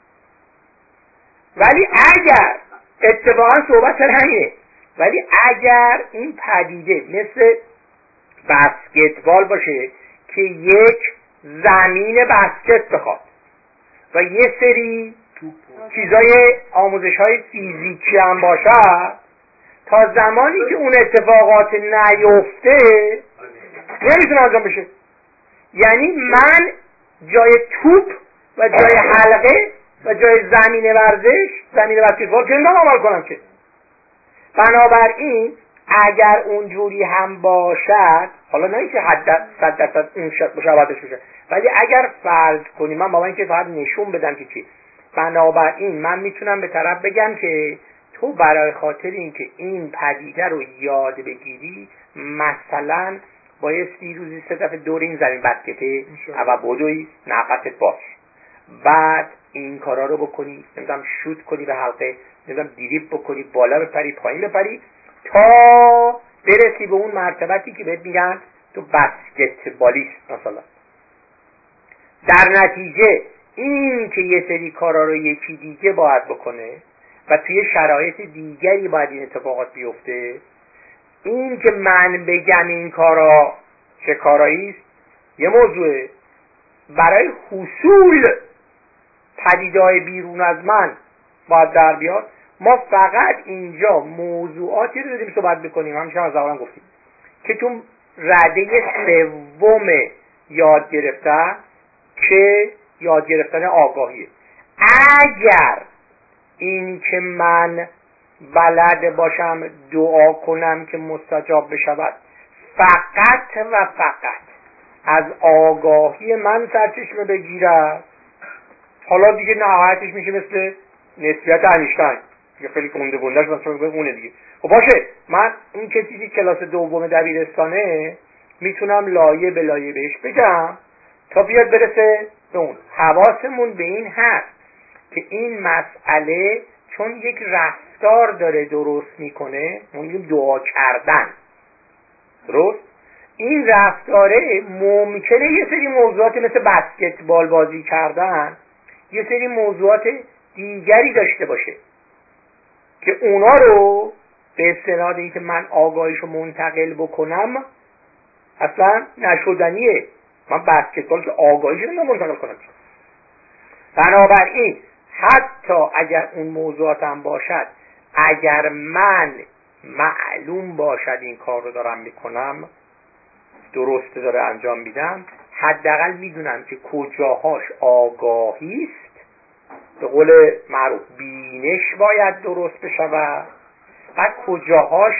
ولی اگر اتفاقا صحبت همینه، ولی اگر این پدیده مثل بسکتبال باشه که یک زمین بسکت بخواد و یه سری چیزای آموزش های فیزیکی هم باشه، تا زمانی که اون اتفاقات نیفته نمیتونه انجام بشه. یعنی من جای توپ و جای حلقه و جای زمین ورزش، زمین بسکتبال که نمیتونم عمل کنم که. بنابراین اگر اونجوری هم باشد، حالا نه اینکه حد صد درصد اون مشابهتش بشه، ولی اگر فرض کنیم، من با اینکه فقط نشون بدم که چی، بنابراین من میتونم به طرف بگم که تو برای خاطر اینکه این پدیده رو یاد بگیری، مثلا بایستی روزی سه دفعه دور این زمین بسکته اول بدوی، نفست باش، بعد این کارا رو بکنی، نمیدونم شوت کنی به حلقه، نمیدونم دیریب بکنی، بالا بپری پایین بپری، تا برسی به اون مرتبتی که بهت میگن تو بسکتبالیست مثلا. در نتیجه این که یه سری کارا رو یکی دیگه باید بکنه و توی شرایط دیگری باید این اتفاقات بیفته، این که من بگم این کارا چه کارایی است یه موضوعه. برای حصول پدیده‌های بیرون از من باید در بیاد. ما فقط اینجا موضوعاتی رو داریم صحبت بکنیم، همیشه از اول گفتیم که تو رده سوم یاد گرفتن که یاد گرفتن آگاهیه. اگر این که من بلد باشم دعا کنم که مستجاب بشود فقط و فقط از آگاهی من سرچشمه بگیرد، حالا دیگه نهایتش میشه مثل نسبیت اینشتین، یه خیلی گنده گندهش مثلا به اونه دیگه. خب باشه، من این کسی که کلاس دوم دبیرستانه میتونم لایه به لایه بهش بگم تا بیاد برسه به اون. حواسمون به این هست که این مسئله چون یک رفتار داره درست میکنه، ما میگیم دعا کردن، درست؟ این رفتاره ممکنه یه سری موضوعات مثل بسکتبال بازی کردن یه سری موضوعات دیگری داشته باشه که اونا رو به استناد اینکه من آگاهیشو منتقل بکنم اصلا نشدنیه. من بسکتبال که آگاهیشو نمیدونم منتقل کنم. بنابراین حتی اگر اون موضوعات هم باشد، اگر من معلوم باشد این کار رو دارم میکنم درسته داره انجام میدم، حداقل میدونم که کجاهاش آگاهی است، به قول معروف بینش باید درست بشود و کجاهاش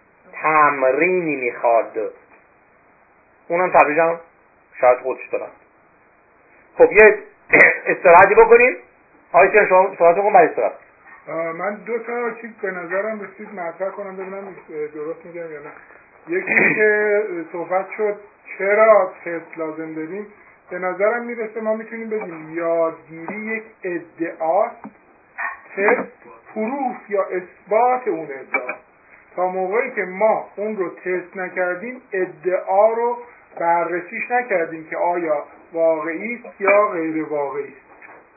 تمرینی میخواد، اونم تبریجم شاید خودش دارم. خب یه استراحتی بکنیم. آیتون شما صحبتون کن برای استراحت. من دو تا چیز به نظرم رسید مطرح کنم ببینم درست میگم یا نه. یکی که صحبت شد چرا تست لازم داریم، به نظرم میرسه ما میتونیم بگیم یادگیری یک ادعاست، تست پروف یا اثبات اون ادعا. تا موقعی که ما اون رو تست نکردیم ادعا رو بررسیش نکردیم که آیا واقعی است یا غیر واقعی است.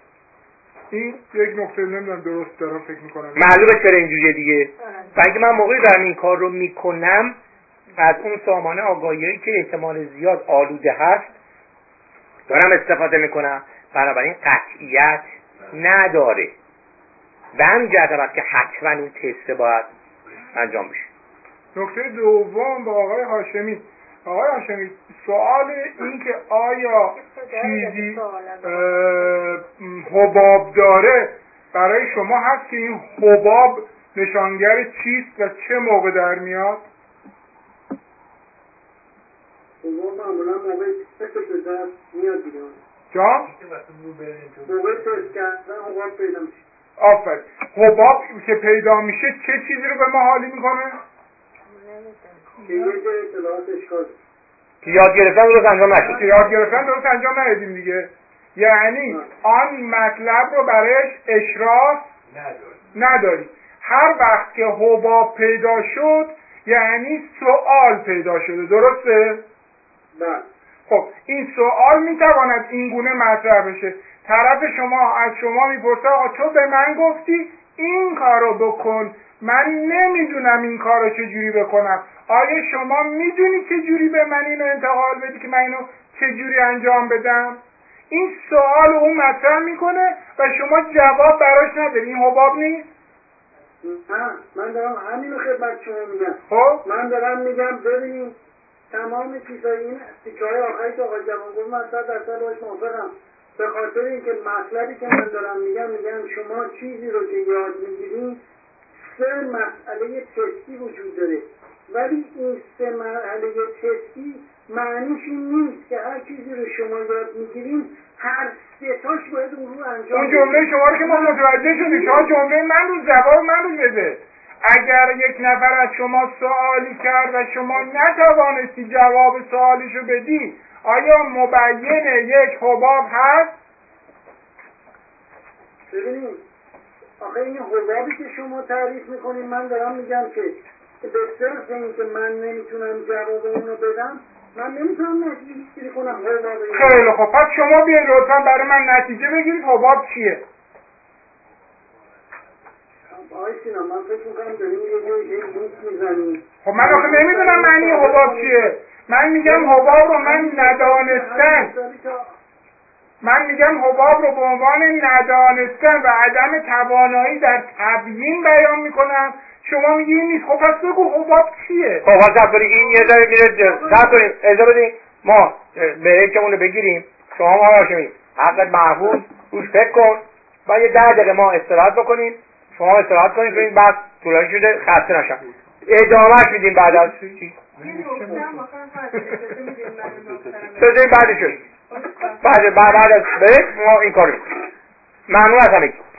این یک نکته، نمیدونم درست دارم فکر میکنم معلومه چرا اینجوریه دیگه. بلکه من موقعی دارم این کار رو میکنم از اون سامانه آگاهیایی که احتمال زیاد آلوده هست دارم استفاده میکنم، بنابراین قطعیت نداره. به هم جهت که حتما اون تست باید انجام بشه. نکته دوم با آقای هاشمی. آقای هاشمی سوال این که آیا چیزی حباب داره برای شما هست که این حباب نشانگر چیست و چه موقع در میاد؟ حباب معمولا موقعی که سکت دست میاد دیگه. جان موقع تست کردن حباب پیدا میشه. آفر حباب که پیدا میشه چه چیزی رو به ما حالی میکنه؟ که یه جای اطلاعات اشکال که یاد گرفتن درست انجام نشد. که یاد گرفتن درست انجام ندادیم دیگه. یعنی آن مطلب رو برایش اشراف نداری. هر وقت که حباب پیدا شد یعنی سوال پیدا شده، درسته؟ بله. خب این سوال میتواند این گونه مطرح بشه. طرف شما از شما میپرسه آقا تو به من گفتی این کارو بکن، من نمیدونم این کارو چجوری بکنم، آیا شما میدونی چجوری به من اینو انتقال بدی که من اینو چجوری انجام بدم؟ این سوال اون مطرح میکنه و شما جواب براش نداری. این حباب نیست؟ نه من دارم همینو خدمت شما میگم. خب من دارم میگم ببینید تمام چیزای این تیکه‌های آخری که آقای جوان گفت من صد درصد باهاش موافقم، به خاطر اینکه مطلبی که من دارم میگم میگم شما چیزی رو که یاد میگیرید سه مسئله تستی وجود داره، ولی این سه مرحله تستی معنیش این نیست که هر چیزی رو شما یاد میگیرین هر سه تاش باید اون رو انجام. اون جمله شما رو که ما متوجه شدیم، شما جمله من رو جواب من رو بده. اگر یک نفر از شما سوالی کرد و شما نتوانستی جواب سوالشو بدی، آیا مبین یک حباب هست؟ ببینید آخه این حبابی که شما تعریف میکنید من دارم میگم که به صرف این که من نمیتونم جواب اونو بدم من نمیتونم نتیجه گیری کنم حباب. خیلی خب پس شما بیاین لطفا برای من نتیجه بگیرید حباب چیه؟ آقای سینا من فکر میکنم داریم یه جایی که لوپ میزنیم. خب من آخه نمیدونم معنی حباب چیه. من میگم حباب رو من ندانستن من میگم حباب رو به عنوان ندانستن و عدم توانایی در تبیین بیان میکنم، شما میگی این نیست. خب پس بگو حباب چیه؟ خب واسه کنید این یه ذره میره صبر کنید اجازه بدین ما بریکمون رو بگیریم. شما ما هاشمی حقت محفوظ روش فکر کن و یه ده دقیقه ما استراحت بکنیم، شما استراحت کنید ببین بعد طولانی شده خسته نشم، ادامهش میدیم بعد از چی؟ بذاریم بعدش شد بعد بعد از بریم ما این کارو. ممنون از همگی.